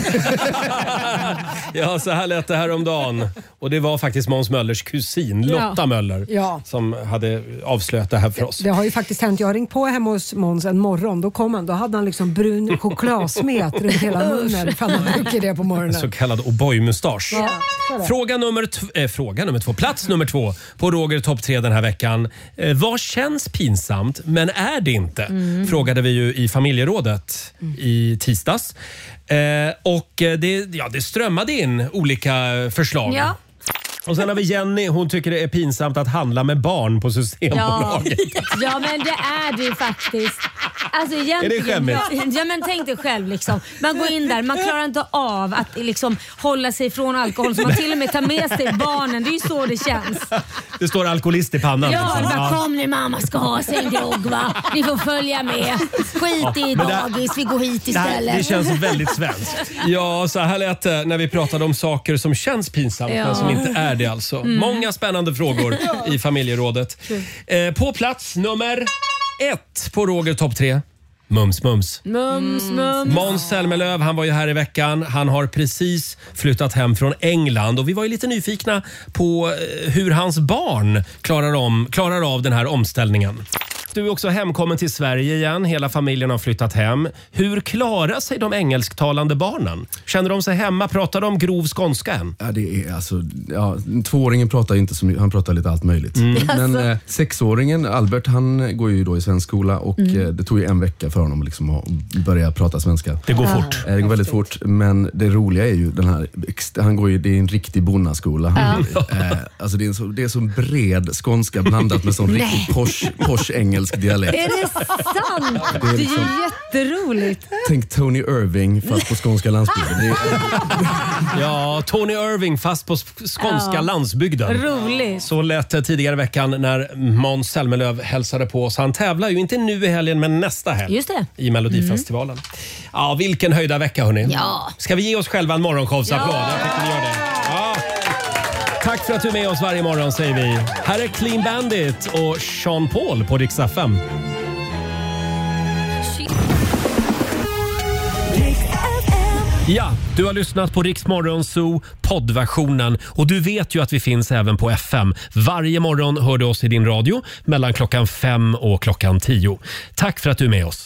ja, så här lät det här om dagen. Och det var faktiskt Måns Möllers kusin, Lotta Möller, som hade avslöjat det här för oss. Det har ju faktiskt hänt. Jag har ringt på hemma hos Måns en morgon. Då kom han. Då hade han liksom brun chokladsmet runt hela munnen. Fan, han dricker det på morgonen. Så kallad O'boy-mustasch. Ja, fråga nummer 2. Plats nummer 2 på Roger topp 3 den här veckan. Vad känns pinsamt men är det inte? Frågade vi ju i familjerådet i tisdags. Och det strömmade in olika förslag. Ja. Och sen har vi Jenny, hon tycker det är pinsamt att handla med barn på Systembolaget. Ja, men det är det ju faktiskt. Alltså, är det skämmigt? Ja, men tänk dig själv liksom. Man går in där, man klarar inte av att liksom hålla sig från alkohol, så man till och med tar med sig barnen. Det är ju så det känns. Det står alkoholist i pannan. Ja, liksom. bara, kom nu mamma ska ha sig en grogg, va? Ni får följa med. Skit i dagis, vi går hit istället. Det känns väldigt svenskt. Ja, så här lät det när vi pratade om saker som känns pinsamt men som inte är det alltså. Många spännande frågor i familjerådet. På plats nummer 1 på Roger topp 3. Mums. Måns Zelmerlöw, han var ju här i veckan. Han har precis flyttat hem från England och vi var ju lite nyfikna på hur hans barn klarar av den här omställningen. Du är också hemkommen till Sverige igen. Hela familjen har flyttat hem. Hur klarar sig de engelsktalande barnen? Känner de sig hemma? Pratar de grov skånska än? Ja, det är alltså, 2-åringen pratar inte så mycket. Han pratar lite allt möjligt. Men 6-åringen, Albert, han går ju då i svensk skola och det tog ju en vecka för honom liksom att börja prata svenska. Det går fort. Det går väldigt fort. Men det roliga är ju den här, det är en riktig bonnaskola. Alltså det är så bred skånska blandat med sån riktig posh engelsk dialekt. Är det sant? Det är ju jätteroligt. Tänk Tony Irving fast på skånska landsbygden. Ja, Tony Irving fast på skånska landsbygden. Roligt. Så lät det tidigare i veckan när Måns Zelmerlöw hälsade på oss. Han tävlar ju inte nu i helgen men nästa helg. Just det. I Melodifestivalen. Ja, vilken höjda vecka hörni. Ja. Ska vi ge oss själva en morgonshowsapplåd? Ja. Jag tycker vi gör det. Ja. Tack för att du är med oss varje morgon säger vi. Här är Clean Bandit och Sean Paul på Rix FM. Ja, du har lyssnat på Rix Morgon Zoo poddversionen och du vet ju att vi finns även på FM. Varje morgon hör du oss i din radio mellan klockan 5 och klockan 10. Tack för att du är med oss.